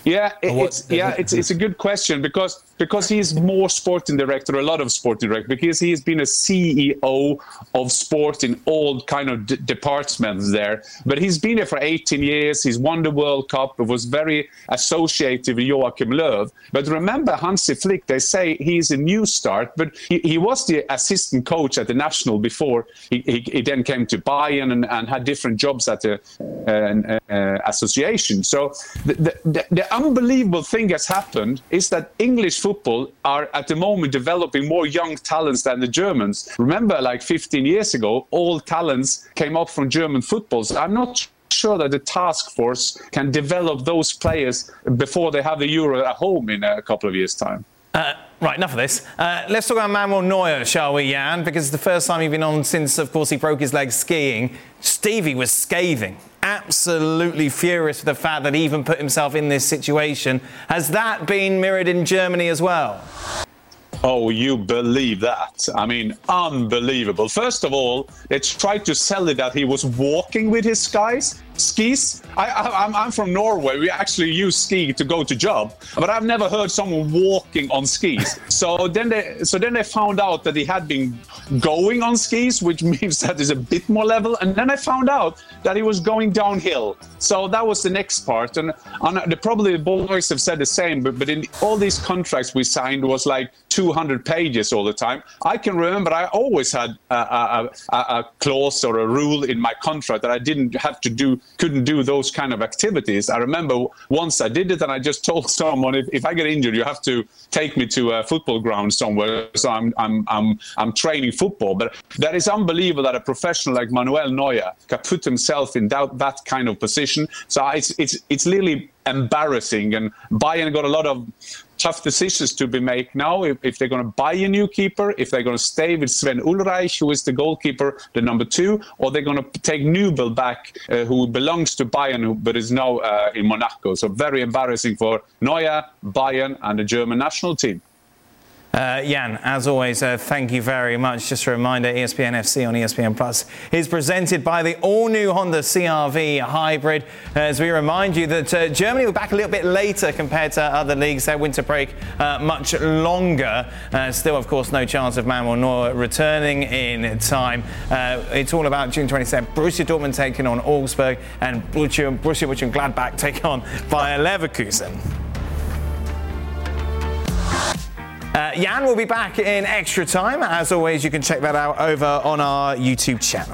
Yeah, it's a good question because he's more sporting director, a lot of sporting director, because he's been a CEO of sport in all kind of departments there. But he's been there for 18 years. He's won the World Cup. It was very associated with Joachim Löw. But remember, Hansi Flick, they say he's a new start, but he was the assistant coach at the national before he then came to Bayern and had different jobs at the association. So the unbelievable thing has happened is that English football are at the moment developing more young talents than the Germans. Remember, like 15 years ago, all talents came up from German football. So I'm not sure that the task force can develop those players before they have the Euro at home in a couple of years' time. Right, enough of this. Let's talk about Manuel Neuer, shall we, Jan? Because it's the first time he's been on since, of course, he broke his leg skiing. Stevie was scathing, absolutely furious with the fact that he even put himself in this situation. Has that been mirrored in Germany as well? Oh, you believe that? I mean, unbelievable. First of all, they tried to sell it that he was walking with his skis. I'm from Norway. We actually use ski to go to job, but I've never heard someone walking on skis. So then they found out that he had been going on skis, which means that is a bit more level. And then I found out that he was going downhill. So that was the next part. And probably the boys have said the same, but in all these contracts we signed was like 200 pages all the time. I can remember I always had a clause or a rule in my contract that I couldn't do those kind of activities. I remember once I did it and I just told someone, if I get injured, you have to take me to a football ground somewhere. So I'm training football. But that is unbelievable that a professional like Manuel Neuer can put himself in that kind of position. So it's really embarrassing, and Bayern got a lot of tough decisions to be made now if they're going to buy a new keeper, if they're going to stay with Sven Ulreich, who is the goalkeeper, the number 2, or they're going to take Nübel back, who belongs to Bayern but is now in Monaco. So very embarrassing for Neuer, Bayern and the German national team. Jan, as always, thank you very much. Just a reminder, ESPN FC on ESPN Plus is presented by the all-new Honda CR-V Hybrid. As we remind you that Germany will back a little bit later compared to other leagues. Their winter break much longer. Still, of course, no chance of Manuel Neuer returning in time. It's all about June 27th. Borussia Dortmund taking on Augsburg and Borussia Mönchengladbach taking on Bayer Leverkusen. Jan will be back in extra time. As always, you can check that out over on our YouTube channel.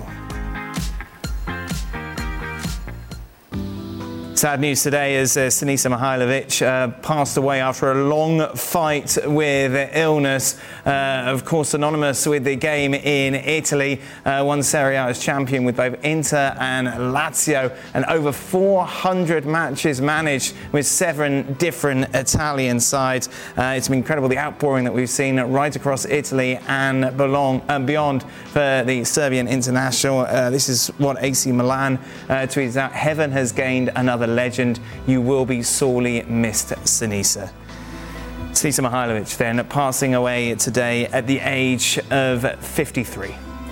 Sad news today as Sinisa Mihajlovic passed away after a long fight with illness. Of course, synonymous with the game in Italy. Won Serie A as champion with both Inter and Lazio. And over 400 matches managed with 7 different Italian sides. It's been incredible, the outpouring that we've seen right across Italy and beyond for the Serbian international. This is what AC Milan tweeted out. Heaven has gained another legend. You will be sorely missed, Sinisa. Sinisa Mihajlovic then passing away today at the age of 53.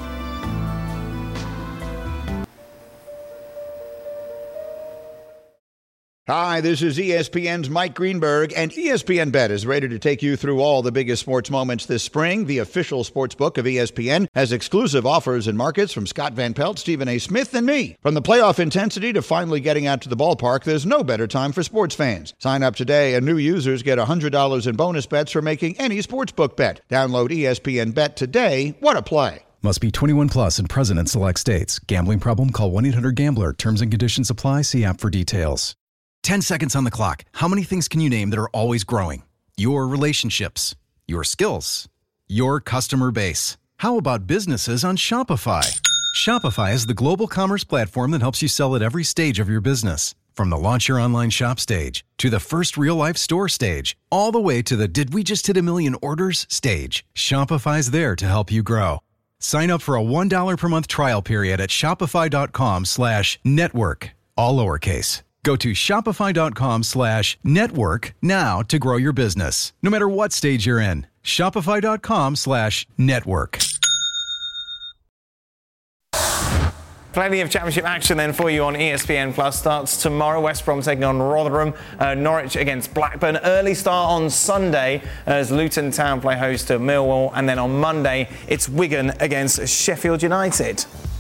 Hi, this is ESPN's Mike Greenberg, and ESPN Bet is ready to take you through all the biggest sports moments this spring. The official sports book of ESPN has exclusive offers and markets from Scott Van Pelt, Stephen A. Smith, and me. From the playoff intensity to finally getting out to the ballpark, there's no better time for sports fans. Sign up today, and new users get $100 in bonus bets for making any sportsbook bet. Download ESPN Bet today. What a play. Must be 21 plus and present in select states. Gambling problem? Call 1-800-GAMBLER. Terms and conditions apply. See app for details. 10 seconds on the clock. How many things can you name that are always growing? Your relationships, your skills, your customer base. How about businesses on Shopify? Shopify is the global commerce platform that helps you sell at every stage of your business. From the launch your online shop stage, to the first real-life store stage, all the way to the did we just hit a million orders stage. Shopify's there to help you grow. Sign up for a $1 per month trial period at shopify.com/network, all lowercase. Go to shopify.com/network now to grow your business, no matter what stage you're in. Shopify.com/network. Plenty of championship action then for you on ESPN Plus. Starts tomorrow. West Brom taking on Rotherham. Norwich against Blackburn. Early start on Sunday as Luton Town play host to Millwall. And then on Monday, it's Wigan against Sheffield United.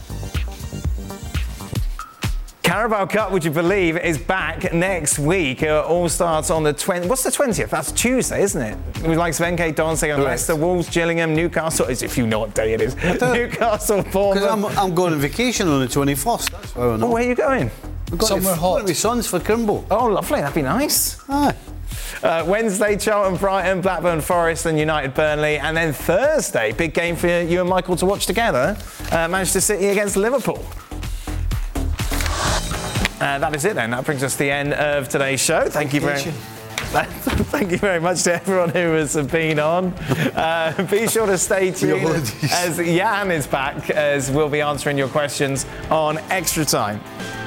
Carabao Cup, would you believe, is back next week. All starts on the 20th. What's the 20th? That's Tuesday, isn't it? With like Svenke Donsk on Leicester, Wolves, Gillingham, Newcastle. If you know what day it is. Newcastle, Bournemouth. Because I'm going on vacation on the 21st. That's why I know. Oh, where are you going? Somewhere hot. With my sons for Crimble. Oh, lovely. That'd be nice. Aye. Wednesday, Charlton, Brighton, Blackburn, Forest and United, Burnley. And then Thursday, big game for you and Michael to watch together. Manchester City against Liverpool. That is it then. That brings us to the end of today's show. Thank you very much to everyone who has been on. Be sure to stay tuned as Jan is back, as we'll be answering your questions on Extra Time.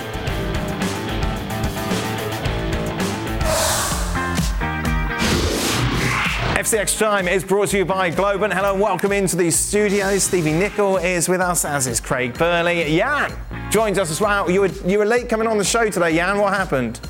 FC Extra Time is brought to you by Globant. Hello and welcome into the studios. Stevie Nicol is with us, as is Craig Burley. Jan joins us as well. You were late coming on the show today, Jan. What happened?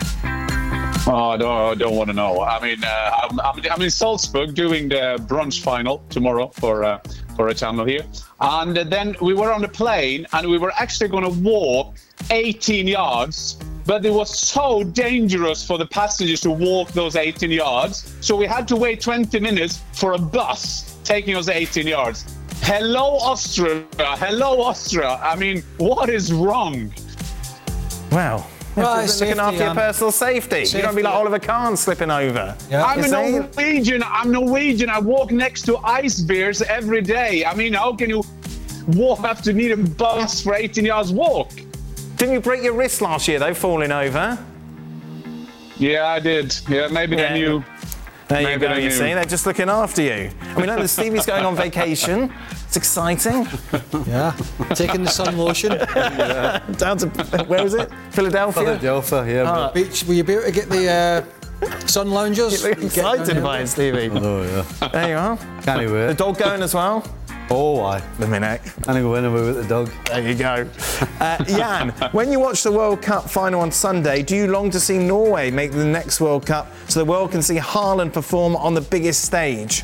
Oh, I don't want to know. I mean, I'm in Salzburg doing the brunch final tomorrow for a channel here. And then we were on the plane and we were actually going to walk 18 yards. But it was so dangerous for the passengers to walk those 18 yards. So we had to wait 20 minutes for a bus taking us 18 yards. Hello, Austria. Hello, Austria. I mean, what is wrong? Well, it's looking after your personal safety. You're going to be like Oliver Kahn slipping over. Yeah. I'm Norwegian. I walk next to ice bears every day. I mean, how can you walk after need a bus for 18 yards walk? Didn't you break your wrist last year, though, falling over? Yeah, I did. Yeah, maybe they knew. There you go, you see. They're just looking after you. I mean, look, Stevie's going on vacation. It's exciting. Yeah. Taking the sun lotion. Down to, where was it? Philadelphia? Yeah. Beach, will you be able to get the sun loungers? You look excited by it, Stevie. Oh, yeah. There you are. Can't wait. The dog going as well? Oh, aye. The minute. I'm going to go anywhere with the dog. There you go. Jan, when you watch the World Cup final on Sunday, do you long to see Norway make the next World Cup so the world can see Haaland perform on the biggest stage?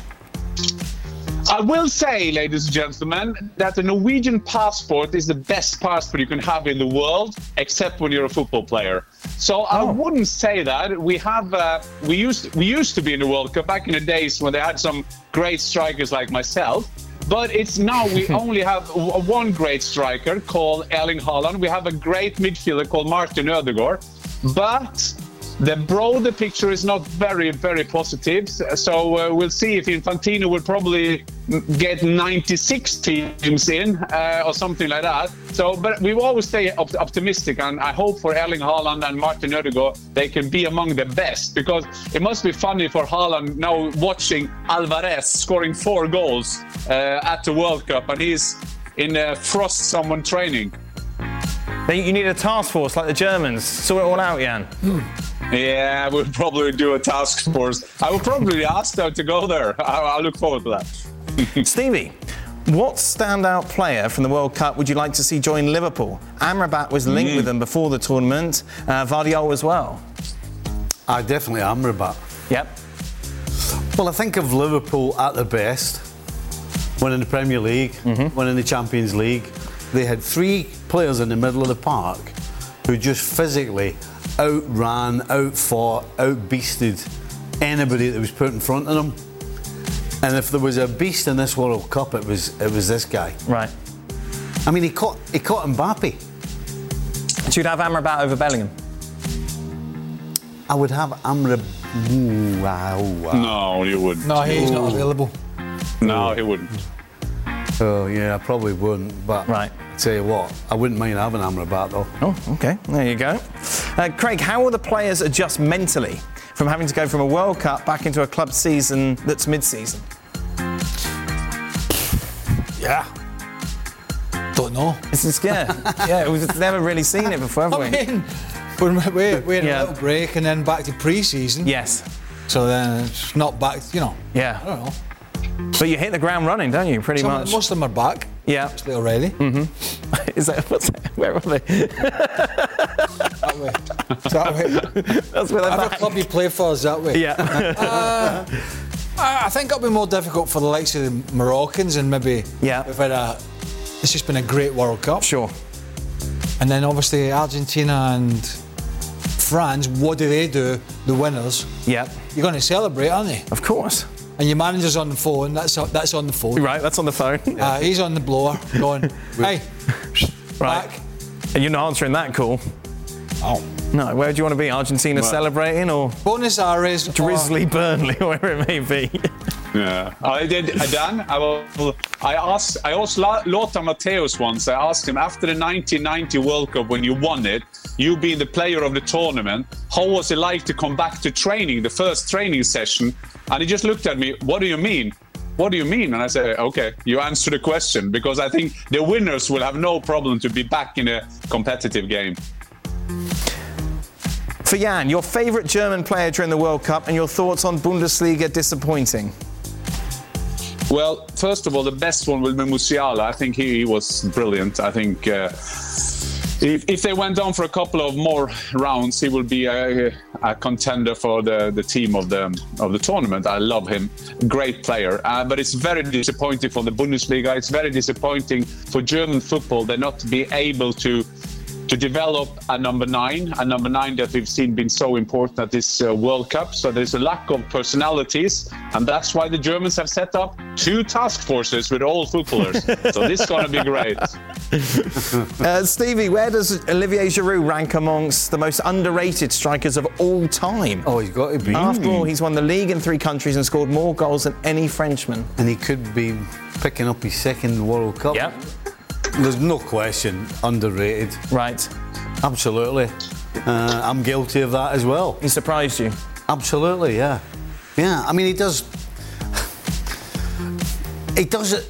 I will say, ladies and gentlemen, that the Norwegian passport is the best passport you can have in the world, except when you're a football player. So I wouldn't say that. We used to be in the World Cup back in the days when they had some great strikers like myself. But it's now we only have one great striker called Erling Haaland. We have a great midfielder called Martin Ødegaard. But the broader picture is not very, very positive. So we'll see if Infantino will probably get 96 teams in or something like that. So, but we will always stay optimistic, and I hope for Erling Haaland and Martin Ødegaard they can be among the best, because it must be funny for Haaland now watching Alvarez scoring 4 goals at the World Cup, and he's in frost someone training. You need a task force like the Germans. Sort it all out, Jan. Yeah, we'll probably do a task force. I will probably ask them to go there. I look forward to that. Stevie, what standout player from the World Cup would you like to see join Liverpool? Amrabat was linked with them before the tournament. Vardiol as well. Definitely Amrabat. Yep. Well, I think of Liverpool at their best, winning the Premier League, winning the Champions League. They had 3 players in the middle of the park who just physically outran, outfought, outbeasted anybody that was put in front of them. And if there was a beast in this World Cup, it was this guy. Right. I mean, he caught Mbappe. So you'd have Amrabat over Bellingham? I would have Amrabat. No, you wouldn't. No, he's not available. No, he wouldn't. Oh, yeah, I probably wouldn't. But right. I tell you what, I wouldn't mind having Amrabat, though. Oh, OK. There you go. Craig, how will the players adjust mentally from having to go from a World Cup back into a club season that's mid-season? Yeah. Don't know. This is we've never really seen it before, have we? I mean, we're in a little break and then back to pre-season. Yes. So then it's not back, Yeah. I don't know. But you hit the ground running, don't you, pretty much? Most of them are back. Yeah. It's Little Riley. Mm-hmm. Is that where are they? That way. It's that way. That's where they're Whatever back. club you play for is that way. Yeah. I think it'll be more difficult for the likes of the Moroccans, and maybe we've had it's just been a great World Cup. Sure. And then obviously Argentina and France, what do they do, the winners? Yeah. You're going to celebrate, aren't you? Of course. And your manager's on the phone, that's on the phone. Right, that's on the phone. He's on the blower going, hey, right. back. And you're not answering that call. Oh. No, where do you want to be? Argentina celebrating or Buenos Aires, Drizzly Burnley, or wherever it may be? Yeah, I did. Dan, I asked Lothar Matthäus once. I asked him after the 1990 World Cup when you won it, you being the player of the tournament, how was it like to come back to training, the first training session? And he just looked at me. What do you mean? What do you mean? And I said, okay, you answer the question, because I think the winners will have no problem to be back in a competitive game. For Jan, your favourite German player during the World Cup and your thoughts on Bundesliga disappointing? Well, first of all, the best one will be Musiala. I think he was brilliant. I think if they went on for a couple of more rounds, he will be a contender for the team of the tournament. I love him. Great player. But it's very disappointing for the Bundesliga. It's very disappointing for German football. They're not be able to develop a number nine that we've seen been so important at this World Cup. So there's a lack of personalities, and that's why the Germans have set up 2 task forces with all footballers. So this is going to be great. Stevie, where does Olivier Giroud rank amongst the most underrated strikers of all time? Oh, he's got to be. After all, he's won the league in 3 countries and scored more goals than any Frenchman. And he could be picking up his second World Cup. Yep. There's no question, underrated. Right. Absolutely. I'm guilty of that as well. He surprised you? Absolutely, yeah. Yeah, I mean, he does it.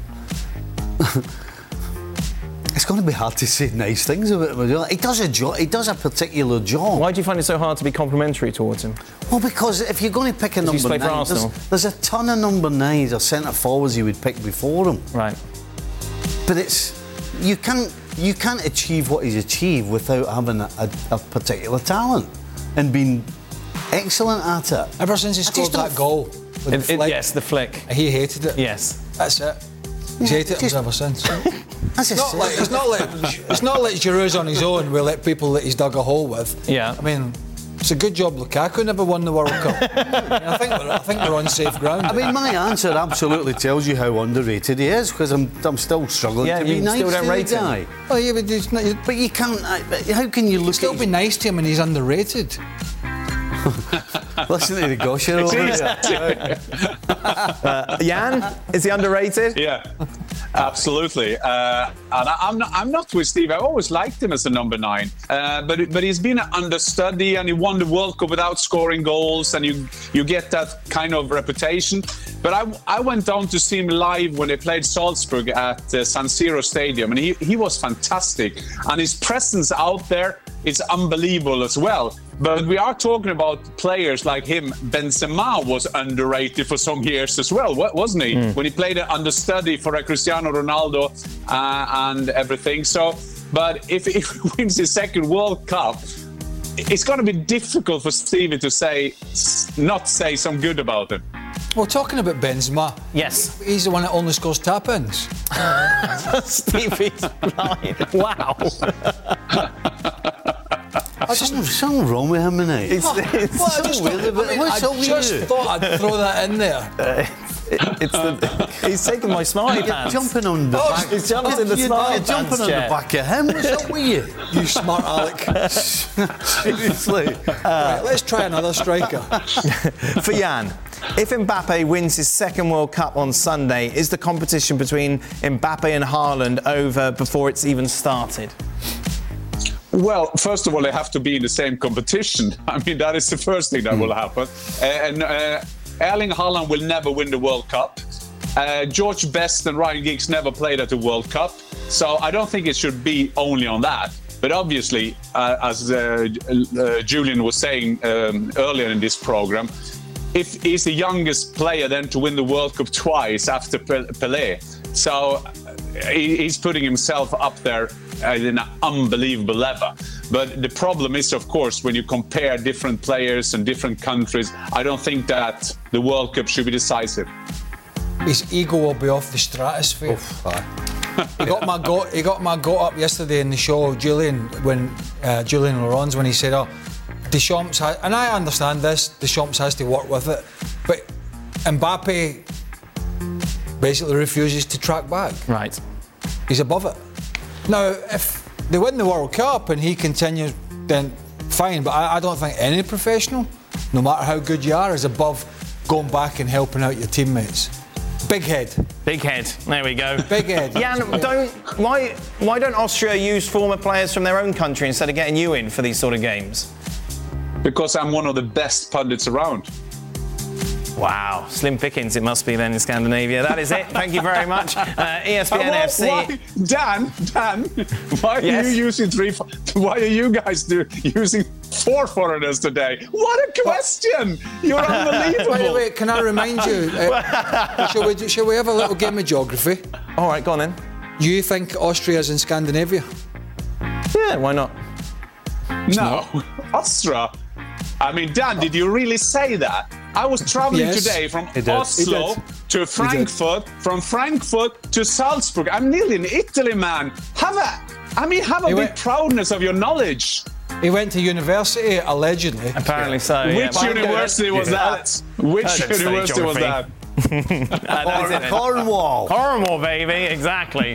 It's going to be hard to say nice things about him. He does a job. He does a particular job. Why do you find it so hard to be complimentary towards him? Well, because if you're going to pick a number 9, there's a ton of number 9s or centre forwards you would pick before him. Right. But you can't achieve what he's achieved without having a particular talent and being excellent at it. Ever since he scored that goal, yes, the flick. He hated it. Yes, that's it. He's hated it ever since. It's not like Giroud's on his own. We let people that he's dug a hole with. Yeah. I mean, it's a good job Lukaku never won the World Cup. I think we're on safe ground. I mean, my answer absolutely tells you how underrated he is, because I'm still struggling to be nice to the guy. Oh, yeah, but you can't. How can you look? Still be nice to him, and he's underrated. Listen to the gusher over here. Jan, is he underrated? Yeah. Absolutely, and I'm not with Steve. I always liked him as a number 9, but he's been an understudy, and he won the World Cup without scoring goals, and you get that kind of reputation. But I went down to see him live when they played Salzburg at San Siro Stadium, and he was fantastic, and his presence out there is unbelievable as well. But we are talking about players like him. Benzema was underrated for some years as well, wasn't he? When he played an understudy for Cristiano Ronaldo and everything. So, but if he wins his second World Cup, it's going to be difficult for Stevie to not say some good about him. Well, talking about Benzema, yes, he's the one that only scores tap-ins. Stevie's blind. Wow. Something wrong with him, innit? I just thought I'd throw that in there. He's taking my smarty pants. Jumping on the back. He's jumping in the smarty pants. Jumping on the back of him. What's up with you? You smart Alec. Seriously. Right, let's try another striker. For Jan, if Mbappe wins his second World Cup on Sunday, is the competition between Mbappe and Haaland over before it's even started? Well, first of all, they have to be in the same competition. I mean, that is the first thing that will happen. And Erling Haaland will never win the World Cup. George Best and Ryan Giggs never played at the World Cup. So I don't think it should be only on that. But obviously, as Julian was saying earlier in this program, if he's the youngest player then to win the World Cup twice after Pelé. So he's putting himself up there in an unbelievable level. But the problem is, of course, when you compare different players and different countries, I don't think that the World Cup should be decisive. His ego will be off the stratosphere. He got my goat up yesterday in the show, Julian Laurens, when he said, Deschamps, and I understand this, Deschamps has to work with it, but Mbappe basically refuses to track back. Right. He's above it. Now, if they win the World Cup and he continues, then fine, but I don't think any professional, no matter how good you are, is above going back and helping out your teammates. Big head. Big head. There we go. Big head. Jan, why don't Austria use former players from their own country instead of getting you in for these sort of games? Because I'm one of the best pundits around. Wow, slim pickings it must be then in Scandinavia. That is it. Thank you very much. ESPN FC. Dan, why are you using why are you guys using 4 foreigners today? What a question! You're unbelievable. Wait, can I remind you? Shall we have a little game of geography? All right, go on then. You think Austria's in Scandinavia? Yeah, why not? No, Austria. I mean, Dan, did you really say that? I was traveling today from Oslo to Frankfurt, from Frankfurt to Salzburg. I'm nearly in Italy, man. Have a big proudness of your knowledge. He went to university, allegedly. Apparently so. Which university was that? Which university was that? Cornwall, baby, exactly.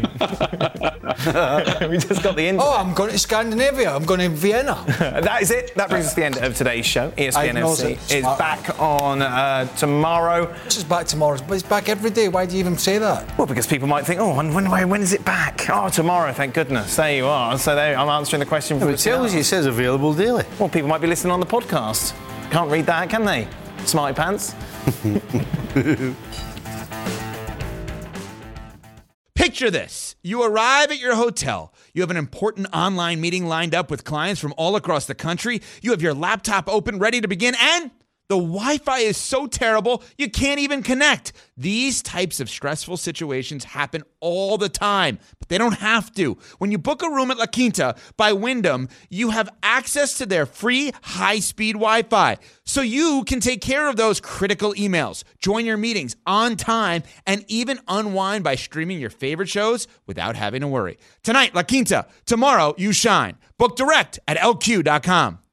We just got the info. Oh, I'm going to Scandinavia. I'm going to Vienna. That is it. That brings us to the end of today's show. ESPN FC is back on tomorrow. It's just back tomorrow, but it's back every day. Why do you even say that? Well, because people might think, when is it back? Oh, tomorrow, thank goodness. There you are. So I'm answering the question. It tells you it says available daily. Well, people might be listening on the podcast. Can't read that, can they? Smarty pants. Picture this. You arrive at your hotel. You have an important online meeting lined up with clients from all across the country. You have your laptop open, ready to begin, and the Wi-Fi is so terrible, you can't even connect. These types of stressful situations happen all the time, but they don't have to. When you book a room at La Quinta by Wyndham, you have access to their free high-speed Wi-Fi, so you can take care of those critical emails, join your meetings on time, and even unwind by streaming your favorite shows without having to worry. Tonight, La Quinta. Tomorrow, you shine. Book direct at LQ.com.